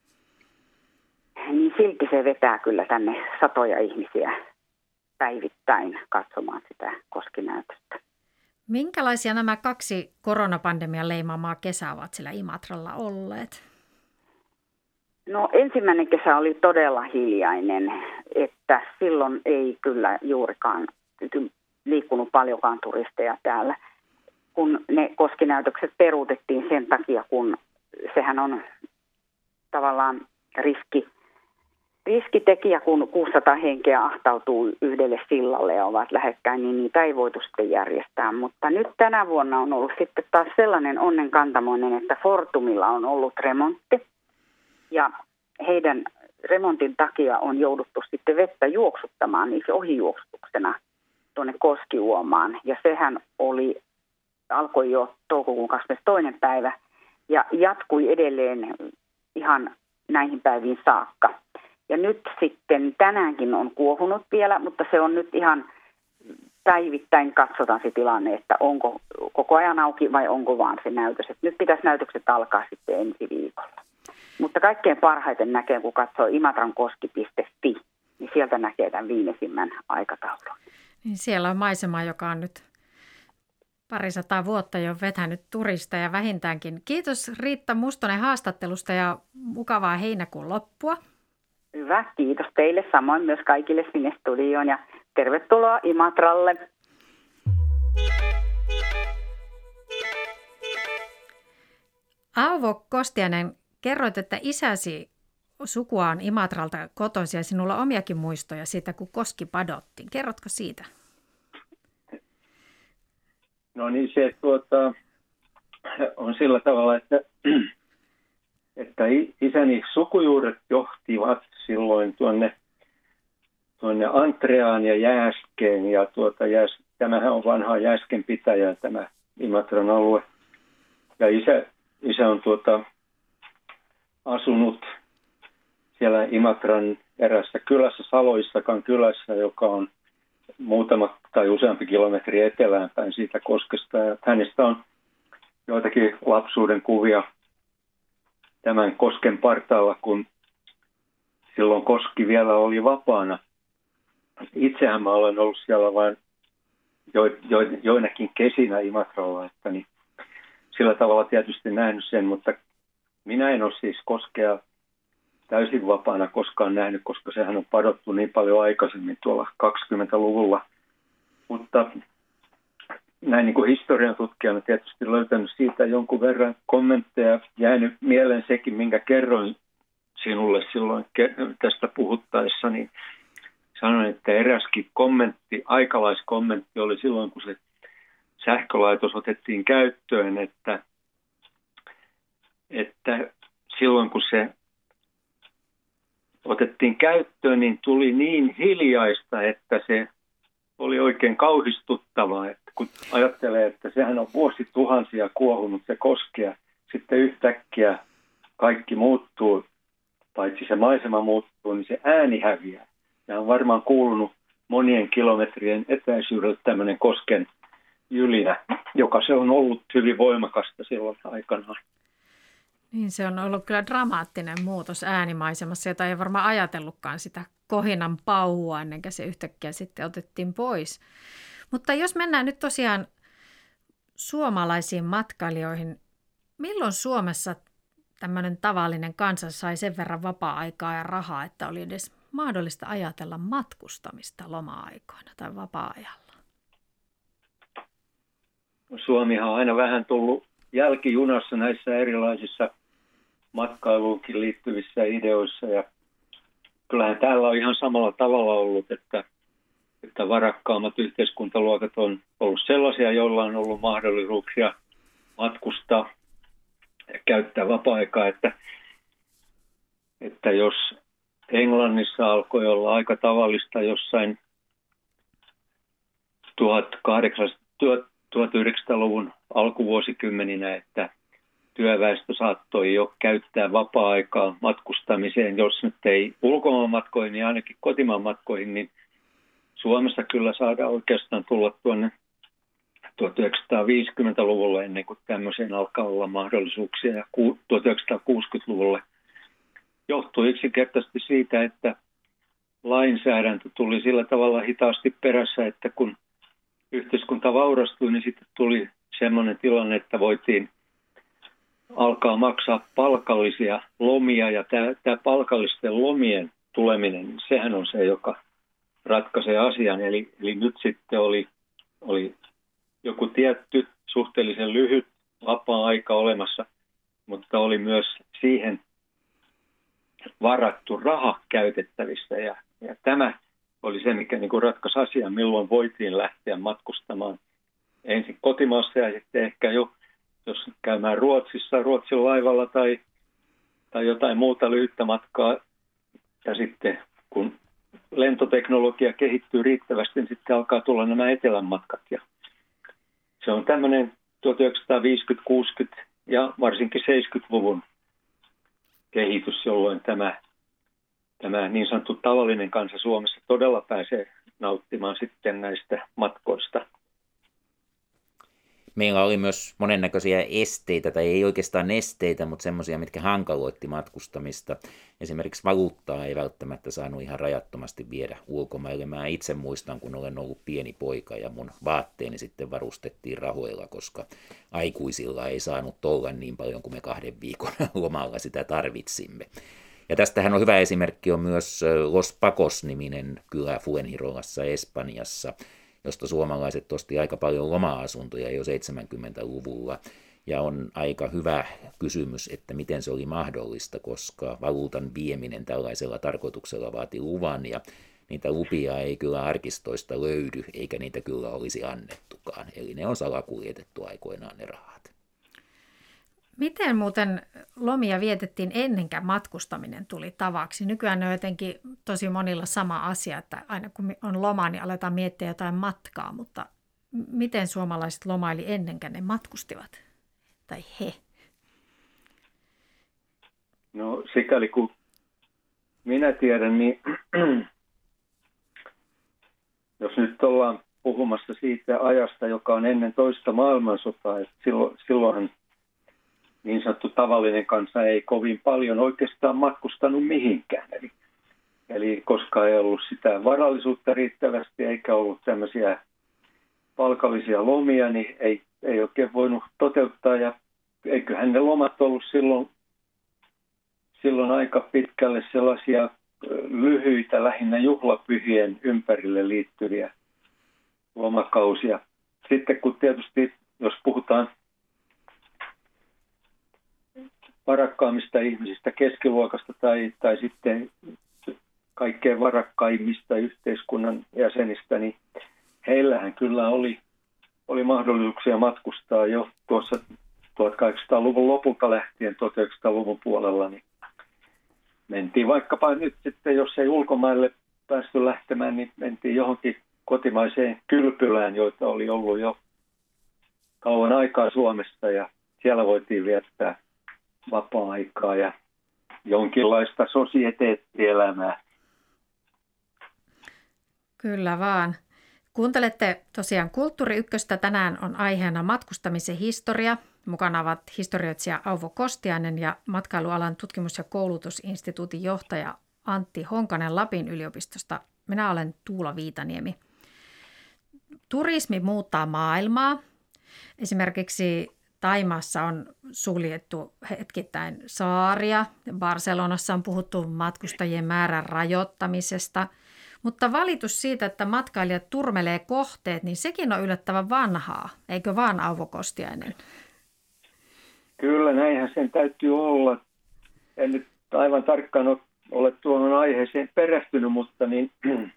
niin silti se vetää kyllä tänne satoja ihmisiä päivittäin katsomaan sitä Koski-näytöstä. Minkälaisia nämä kaksi koronapandemian leimaamaa kesää ovat sillä Imatralla olleet? No ensimmäinen kesä oli todella hiljainen, että silloin ei kyllä juurikaan liikkunut paljonkaan turisteja täällä, kun ne Koskinäytökset peruutettiin sen takia, kun sehän on tavallaan riski, riskitekijä, kun kuusisataa henkeä ahtautuu yhdelle sillalle ja ovat lähekkäin, niin niitä ei voitu sitten järjestää. Mutta nyt tänä vuonna on ollut sitten taas sellainen onnenkantamoinen, että Fortumilla on ollut remontti ja heidän remontin takia on jouduttu sitten vettä juoksuttamaan niin se ohijuoksutuksena tuonne Koskiuomaan. Ja sehän oli, alkoi jo toukokuun kahdeskymmenestoinen päivä ja jatkui edelleen ihan näihin päiviin saakka. Ja nyt sitten tänäänkin on kuohunut vielä, mutta se on nyt ihan päivittäin katsotaan se tilanne, että onko koko ajan auki vai onko vaan se näytös. Et nyt pitäisi näytökset alkaa sitten ensi viikolla. Mutta kaikkein parhaiten näkee, kun katsoo imatrankoski piste fi, niin sieltä näkee tämän viimeisimmän aikataulun. Niin siellä on maisema, joka on nyt parisataa vuotta jo vetänyt turisteja vähintäänkin. Kiitos Riitta Mustonen haastattelusta ja mukavaa heinäkuun loppua. Hyvä, kiitos teille samoin myös kaikille sinne studioon ja tervetuloa Imatralle. Auvo Kostiainen, kerroit, että isäsi sukua on Imatralta kotoisin ja sinulla on omiakin muistoja siitä, kun koski padottiin. Kerrotko siitä? No niin, se tuota, on sillä tavalla, että, että isäni sukujuuret johtivat silloin tuonne, tuonne Antreaan ja Jääskeen. Ja tuota, Jääs, tämähän on vanha Jääsken pitäjä, tämä Imatran alue. Ja isä, isä on tuota, asunut siellä Imatran erässä kylässä, Saloissakan kylässä, joka on muutama tai useampi kilometri eteläänpäin siitä koskesta. Ja hänestä on joitakin lapsuuden kuvia tämän kosken partaalla, kun silloin koski vielä oli vapaana. Itsehän mä olen ollut siellä vain jo, jo, joinakin kesinä Imatralla, että niin sillä tavalla tietysti nähnyt sen, mutta minä en ole siis koskea täysin vapaana koskaan nähnyt, koska sehän on padottu niin paljon aikaisemmin tuolla kaksikymmentäluvulla. Mutta näin niin kuin historian tutkijana tietysti löytänyt siitä jonkun verran kommentteja. Jäänyt mieleen sekin, minkä kerroin sinulle silloin tästä puhuttaessa, niin sanoin, että eräskin kommentti, aikalaiskommentti oli silloin, kun se sähkölaitos otettiin käyttöön, että, että silloin kun se otettiin käyttöön, niin tuli niin hiljaista, että se oli oikein kauhistuttavaa. Että kun ajattelee, että sehän on vuosituhansia kuohunut se koskea, sitten yhtäkkiä kaikki muuttuu, paitsi se maisema muuttuu, niin se ääni häviää. Ja on varmaan kuulunut monien kilometrien etäisyydellä tämmöinen kosken jylinä, joka se on ollut hyvin voimakasta silloin aikanaan. Niin, se on ollut kyllä dramaattinen muutos äänimaisemassa, jota ei varmaan ajatellutkaan sitä kohinan pauhua ennen kuin se yhtäkkiä sitten otettiin pois. Mutta jos mennään nyt tosiaan suomalaisiin matkailijoihin, milloin Suomessa tämmöinen tavallinen kansa sai sen verran vapaa-aikaa ja rahaa, että oli edes mahdollista ajatella matkustamista loma-aikoina tai vapaa-ajalla? Suomihan on aina vähän tullut jälkijunassa näissä erilaisissa matkailuunkin liittyvissä ideoissa. Ja kyllähän täällä on ihan samalla tavalla ollut, että, että varakkaammat yhteiskuntaluokat on ollut sellaisia, joilla on ollut mahdollisuuksia matkustaa ja käyttää vapaa-aikaa. Että, että jos Englannissa alkoi olla aika tavallista jossain tuhatyhdeksänsataaluvun alkuvuosikymmeninä, että työväestö saattoi jo käyttää vapaa-aikaa matkustamiseen, jos nyt ei ulkomaanmatkoihin, niin ainakin kotimaanmatkoihin, niin Suomessa kyllä saadaan oikeastaan tulla tuonne tuhatyhdeksänsataaviisikymmentäluvulle ennen kuin tämmöiseen alkaa olla mahdollisuuksia, ja tuhatyhdeksänsataakuusikymmentäluvulle johtui yksinkertaisesti siitä, että lainsäädäntö tuli sillä tavalla hitaasti perässä, että kun yhteiskunta vaurastui, niin sitten tuli semmoinen tilanne, että voitiin alkaa maksaa palkallisia lomia, ja tämä, tämä palkallisten lomien tuleminen, niin sehän on se, joka ratkaisee asian. Eli, eli nyt sitten oli, oli joku tietty suhteellisen lyhyt vapaa-aika olemassa, mutta oli myös siihen varattu raha käytettävissä, ja, ja tämä oli se, mikä niin kuin ratkaisi asian, milloin voitiin lähteä matkustamaan ensin kotimaassa ja sitten ehkä jo, jos käymään Ruotsissa, Ruotsin laivalla tai, tai jotain muuta lyhyttä matkaa. Ja sitten kun lentoteknologia kehittyy riittävästi, niin sitten alkaa tulla nämä etelän matkat. Ja se on tämmöinen tuhatyhdeksänsataaviisikymmentä, kuusikymmentä ja varsinkin seitsemänkymmentäluvun kehitys, jolloin tämä Tämä niin sanottu tavallinen kansa Suomessa todella pääsee nauttimaan sitten näistä matkoista. Meillä oli myös monennäköisiä esteitä, tai ei oikeastaan esteitä, mutta semmoisia, mitkä hankaloitti matkustamista. Esimerkiksi valuuttaa ei välttämättä saanut ihan rajattomasti viedä ulkomaille. Mä itse muistan, kun olen ollut pieni poika ja mun vaatteeni sitten varustettiin rahoilla, koska aikuisilla ei saanut olla niin paljon kuin me kahden viikon lomalla sitä tarvitsimme. Ja tästähän on hyvä esimerkki on myös Los Pacos-niminen kylä Fuengirolassa Espanjassa, josta suomalaiset osti aika paljon loma-asuntoja jo seitsemänkymmentäluvulla. Ja on aika hyvä kysymys, että miten se oli mahdollista, koska valuutan vieminen tällaisella tarkoituksella vaati luvan, ja niitä lupia ei kyllä arkistoista löydy, eikä niitä kyllä olisi annettukaan. Eli ne on salakuljetettu aikoinaan ne rahat. Miten muuten lomia vietettiin ennenkään matkustaminen tuli tavaksi? Nykyään on jotenkin tosi monilla sama asia, että aina kun on loma, niin aletaan miettiä jotain matkaa, mutta miten suomalaiset lomaili ennenkään ne matkustivat? Tai he? No sikäli kun minä tiedän, niin jos nyt ollaan puhumassa siitä ajasta, joka on ennen toista maailmansotaa, että silloin, silloinhan niin sanottu tavallinen kansa ei kovin paljon oikeastaan matkustanut mihinkään. Eli, eli koska ei ollut sitä varallisuutta riittävästi eikä ollut tämmöisiä palkallisia lomia, niin ei, ei oikein voinut toteuttaa. Ja eiköhän ne lomat ollut silloin, silloin aika pitkälle sellaisia lyhyitä, lähinnä juhlapyhien ympärille liittyviä lomakausia. Sitten kun tietysti, jos puhutaan varakkaammista ihmisistä, keskiluokasta tai, tai sitten kaikkein varakkaimmista yhteiskunnan jäsenistä, niin heillähän kyllä oli, oli mahdollisuuksia matkustaa jo tuossa tuhatkahdeksansataaluvun lopulta lähtien tuhatyhdeksänsataaluvun puolella, niin mentiin vaikkapa nyt sitten, jos ei ulkomaille päästy lähtemään, niin mentiin johonkin kotimaiseen kylpylään, joita oli ollut jo kauan aikaa Suomessa, ja siellä voitiin viettää vapaa-aikaa ja jonkinlaista sosieteettielämää. Kyllä vaan. Kuuntelette tosiaan Kulttuuri Ykköstä. Tänään on aiheena matkustamisen historia. Mukana ovat historioitsija Auvo Kostiainen ja matkailualan tutkimus- ja koulutusinstituutin johtaja Antti Honkanen Lapin yliopistosta. Minä olen Tuula Viitaniemi. Turismi muuttaa maailmaa. Esimerkiksi Thaimaassa on suljettu hetkittäin saaria. Barcelonassa on puhuttu matkustajien määrän rajoittamisesta. Mutta valitus siitä, että matkailijat turmelee kohteet, niin sekin on yllättävän vanhaa. Eikö vaan, Auvo Kostiainen? Kyllä, näinhän sen täytyy olla. En nyt aivan tarkkaan ole tuohon aiheeseen perehtynyt, mutta niin,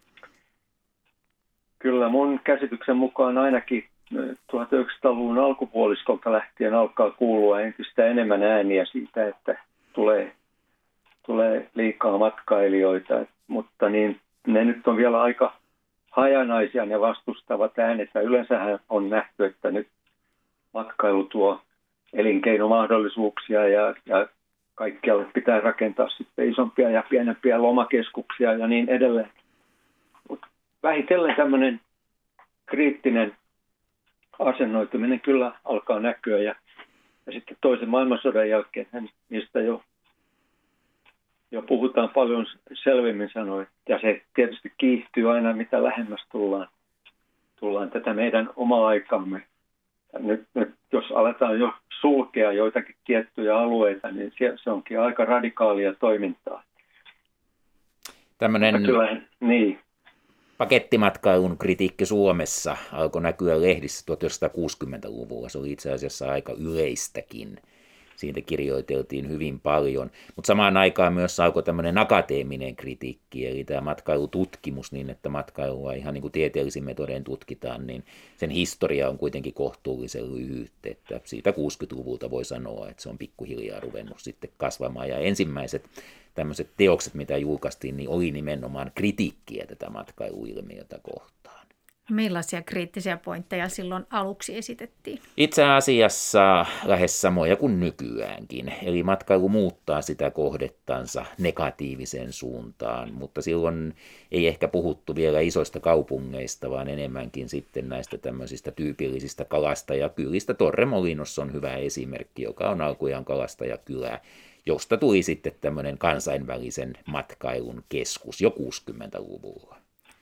kyllä mun käsityksen mukaan ainakin tuhatyhdeksänsataaluvun alkupuoliskolta lähtien alkaa kuulua entistä enemmän ääniä siitä, että tulee, tulee liikaa matkailijoita, mutta niin ne nyt on vielä aika hajanaisia ne vastustavat äänet. Ja yleensähän on nähty, että nyt matkailu tuo elinkeinomahdollisuuksia ja, ja kaikkialle pitää rakentaa sitten isompia ja pienempiä lomakeskuksia ja niin edelleen. Mut vähitellen tämmöinen kriittinen asennoituminen kyllä alkaa näkyä ja, ja sitten toisen maailmansodan jälkeen niistä jo, jo puhutaan paljon selvemmin sanoen. Ja se tietysti kiihtyy aina mitä lähemmäs tullaan, tullaan tätä meidän omaa aikamme. Ja nyt, nyt jos aletaan jo sulkea joitakin tiettyjä alueita, niin se, se onkin aika radikaalia toimintaa. Tämmöinen kyllä, niin. Pakettimatkailun kritiikki Suomessa alkoi näkyä lehdissä tuhatyhdeksänsataakuusikymmentäluvulla. Se oli itse asiassa aika yleistäkin. Siitä kirjoiteltiin hyvin paljon, mutta samaan aikaan myös alkoi tämmöinen akateeminen kritiikki, eli tämä matkailututkimus, niin että matkailua ihan niin kuin tieteellisin metodein tutkitaan, niin sen historia on kuitenkin kohtuullisen lyhyt, että siitä kuusikymmentäluvulta voi sanoa, että se on pikkuhiljaa ruvennut sitten kasvamaan, ja ensimmäiset tämmöiset teokset, mitä julkaistiin, niin oli nimenomaan kritiikkiä tätä matkailuilmiötä kohtaan. Millaisia kriittisiä pointteja silloin aluksi esitettiin? Itse asiassa lähes samoja kuin nykyäänkin. Eli matkailu muuttaa sitä kohdettansa negatiiviseen suuntaan, mutta silloin ei ehkä puhuttu vielä isoista kaupungeista, vaan enemmänkin sitten näistä tämmöisistä tyypillisistä kalastajakylistä. Torremolinos on hyvä esimerkki, joka on alkujaan kalastajakylä, josta tuli sitten tämmöinen kansainvälisen matkailun keskus jo kuusikymmentäluvulla.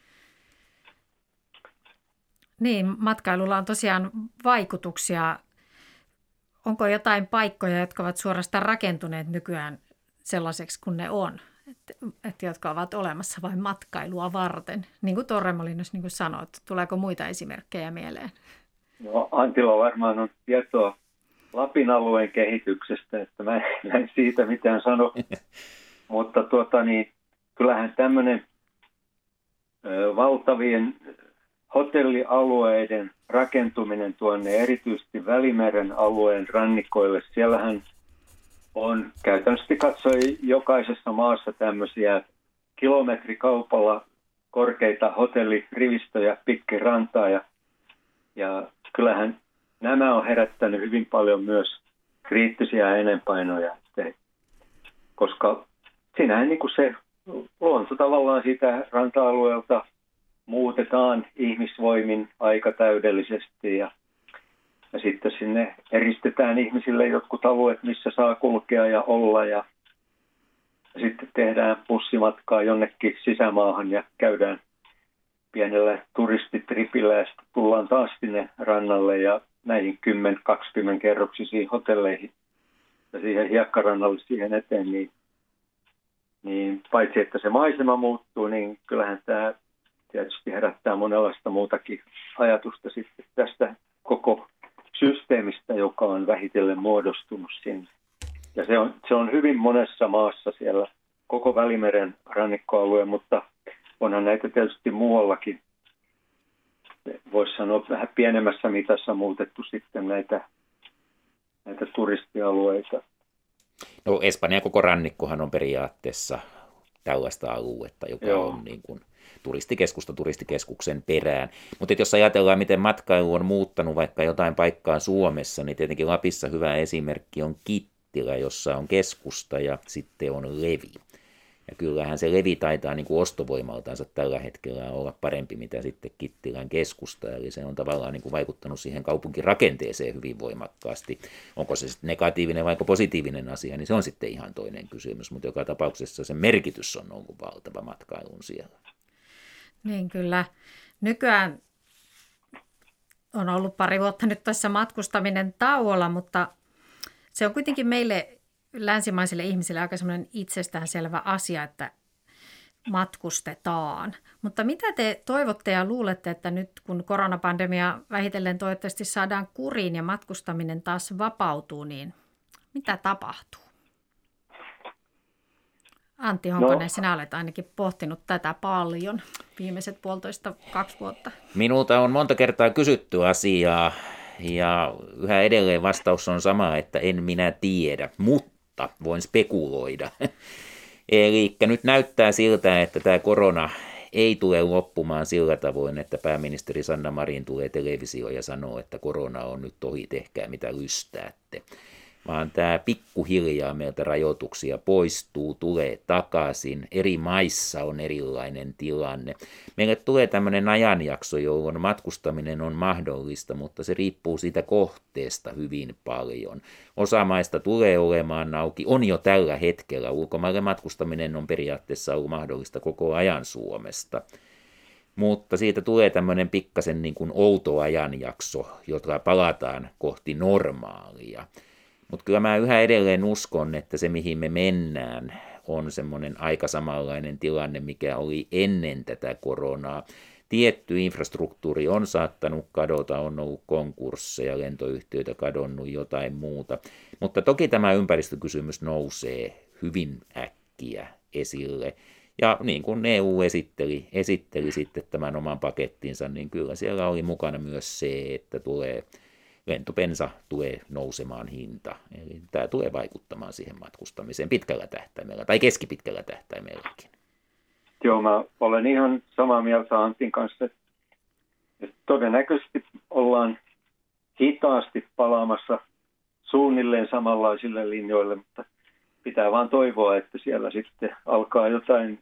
Niin, matkailulla on tosiaan vaikutuksia. Onko jotain paikkoja, jotka ovat suorastaan rakentuneet nykyään sellaiseksi kuin ne on, että, että jotka ovat olemassa vain matkailua varten? Niin kuin Torremolinos, niin kuin sanoit, tuleeko muita esimerkkejä mieleen? No, Antilla varmaan on tietoa Lapin alueen kehityksestä, että mä en siitä mitään sano, mutta tuota, niin, kyllähän tämmöinen ö, valtavien hotellialueiden rakentuminen tuonne erityisesti Välimeren alueen rannikoille. Siellähän on käytännössä katsoen jokaisessa maassa tämmöisiä kilometrikaupalla korkeita hotellirivistöjä pitkin rantaa. Ja, ja kyllähän nämä on herättänyt hyvin paljon myös kriittisiä äänenpainoja, koska siinähän niin kuin se luonto tavallaan siitä ranta-alueelta muutetaan ihmisvoimin aika täydellisesti ja, ja sitten sinne eristetään ihmisille jotkut alueet, missä saa kulkea ja olla ja, ja sitten tehdään bussimatkaa jonnekin sisämaahan ja käydään pienellä turistitripillä ja sitten tullaan taas sinne rannalle ja näihin kymmenen kaksikymmentä kerroksisiin hotelleihin ja siihen hiekkarannalle siihen eteen, niin, niin paitsi että se maisema muuttuu, niin kyllähän tämä tietysti herättää monenlaista muutakin ajatusta sitten tästä koko systeemistä, joka on vähitellen muodostunut sinne. Ja se on, se on hyvin monessa maassa siellä koko Välimeren rannikkoalue, mutta onhan näitä tietysti muuallakin. Voisi sanoa vähän pienemmässä mitassa muutettu sitten näitä, näitä turistialueita. No Espanjan koko rannikkohan on periaatteessa tällaista aluetta, joka Joo. on niin kuin turistikeskusta turistikeskuksen perään. Mutta jos ajatellaan, miten matkailu on muuttanut vaikka jotain paikkaa Suomessa, niin tietenkin Lapissa hyvä esimerkki on Kittilä, jossa on keskusta ja sitten on Levi. Ja kyllähän se Levi taitaa niin kuin ostovoimaltaansa tällä hetkellä olla parempi, mitä sitten Kittilän keskusta. Eli se on tavallaan niin kuin vaikuttanut siihen kaupunkirakenteeseen hyvin voimakkaasti. Onko se sitten negatiivinen vai positiivinen asia, niin se on sitten ihan toinen kysymys. Mutta joka tapauksessa se merkitys on ollut valtava matkailun siellä. Niin kyllä. Nykyään on ollut pari vuotta nyt tässä matkustaminen tauolla, mutta se on kuitenkin meille länsimaisille ihmisille aika semmoinen itsestäänselvä asia, että matkustetaan. Mutta mitä te toivotte ja luulette, että nyt kun koronapandemia vähitellen toivottavasti saadaan kuriin ja matkustaminen taas vapautuu, niin mitä tapahtuu? Antti Honkonen, no, sinä olet ainakin pohtinut tätä paljon viimeiset puolitoista, kaksi vuotta. Minulta on monta kertaa kysytty asiaa ja yhä edelleen vastaus on sama, että en minä tiedä, mutta voin spekuloida. Eli nyt näyttää siltä, että tämä korona ei tule loppumaan sillä tavoin, että pääministeri Sanna Marin tulee televisioon ja sanoo, että korona on nyt ohi, tehkää mitä lystäätte. Vaan tämä pikkuhiljaa meiltä rajoituksia poistuu, tulee takaisin. Eri maissa on erilainen tilanne. Meille tulee tämmöinen ajanjakso, jolloin matkustaminen on mahdollista, mutta se riippuu siitä kohteesta hyvin paljon. Osa maista tulee olemaan auki. On jo tällä hetkellä. Ulkomaille matkustaminen on periaatteessa ollut mahdollista koko ajan Suomesta. Mutta siitä tulee tämmöinen pikkasen niin kuin outo ajanjakso, jota palataan kohti normaalia. Mutta kyllä mä yhä edelleen uskon, että se mihin me mennään on semmoinen aika samanlainen tilanne, mikä oli ennen tätä koronaa. Tietty infrastruktuuri on saattanut kadota, on ollut konkursseja, lentoyhtiöitä kadonnut, jotain muuta. Mutta toki tämä ympäristökysymys nousee hyvin äkkiä esille. Ja niin kuin E U esitteli, esitteli sitten tämän oman pakettinsa, niin kyllä siellä oli mukana myös se, että tulee... lentopensa tulee nousemaan hinta. Eli tämä tulee vaikuttamaan siihen matkustamiseen pitkällä tähtäimellä tai keskipitkällä tähtäimelläkin. Joo, mä olen ihan samaa mieltä Antin kanssa, että todennäköisesti ollaan hitaasti palaamassa suunnilleen samanlaisille linjoille, mutta pitää vaan toivoa, että siellä sitten alkaa jotain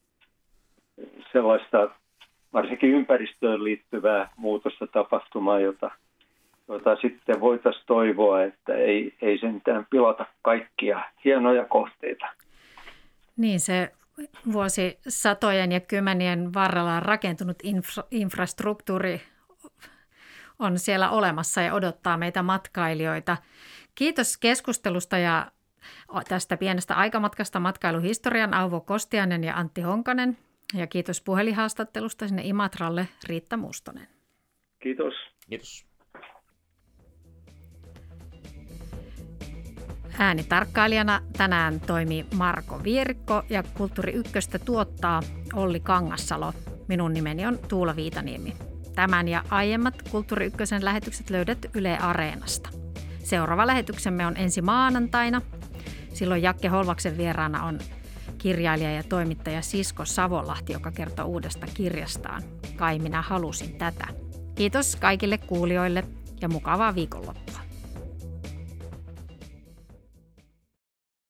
sellaista varsinkin ympäristöön liittyvää muutosta tapahtumaan, jota jota sitten voitaisiin toivoa, että ei, ei sentään pilata kaikkia hienoja kohteita. Niin, se vuosisatojen ja kymmenien varrella rakentunut infra, infrastruktuuri on siellä olemassa ja odottaa meitä matkailijoita. Kiitos keskustelusta ja tästä pienestä aikamatkasta matkailuhistorian Auvo Kostiainen ja Antti Honkanen. Ja kiitos puhelinhaastattelusta sinne Imatralle Riitta Mustonen. Kiitos. Kiitos. Äänitarkkailijana tänään toimii Marko Vierikko ja Kulttuuri Ykköstä tuottaa Olli Kangassalo. Minun nimeni on Tuula Viitaniemi. Tämän ja aiemmat Kulttuuri Ykkösen lähetykset löydät Yle Areenasta. Seuraava lähetyksemme on ensi maanantaina. Silloin Jakke Holvaksen vieraana on kirjailija ja toimittaja Sisko Savolahti, joka kertoo uudesta kirjastaan. Kai minä halusin tätä. Kiitos kaikille kuulijoille ja mukavaa viikonloppua.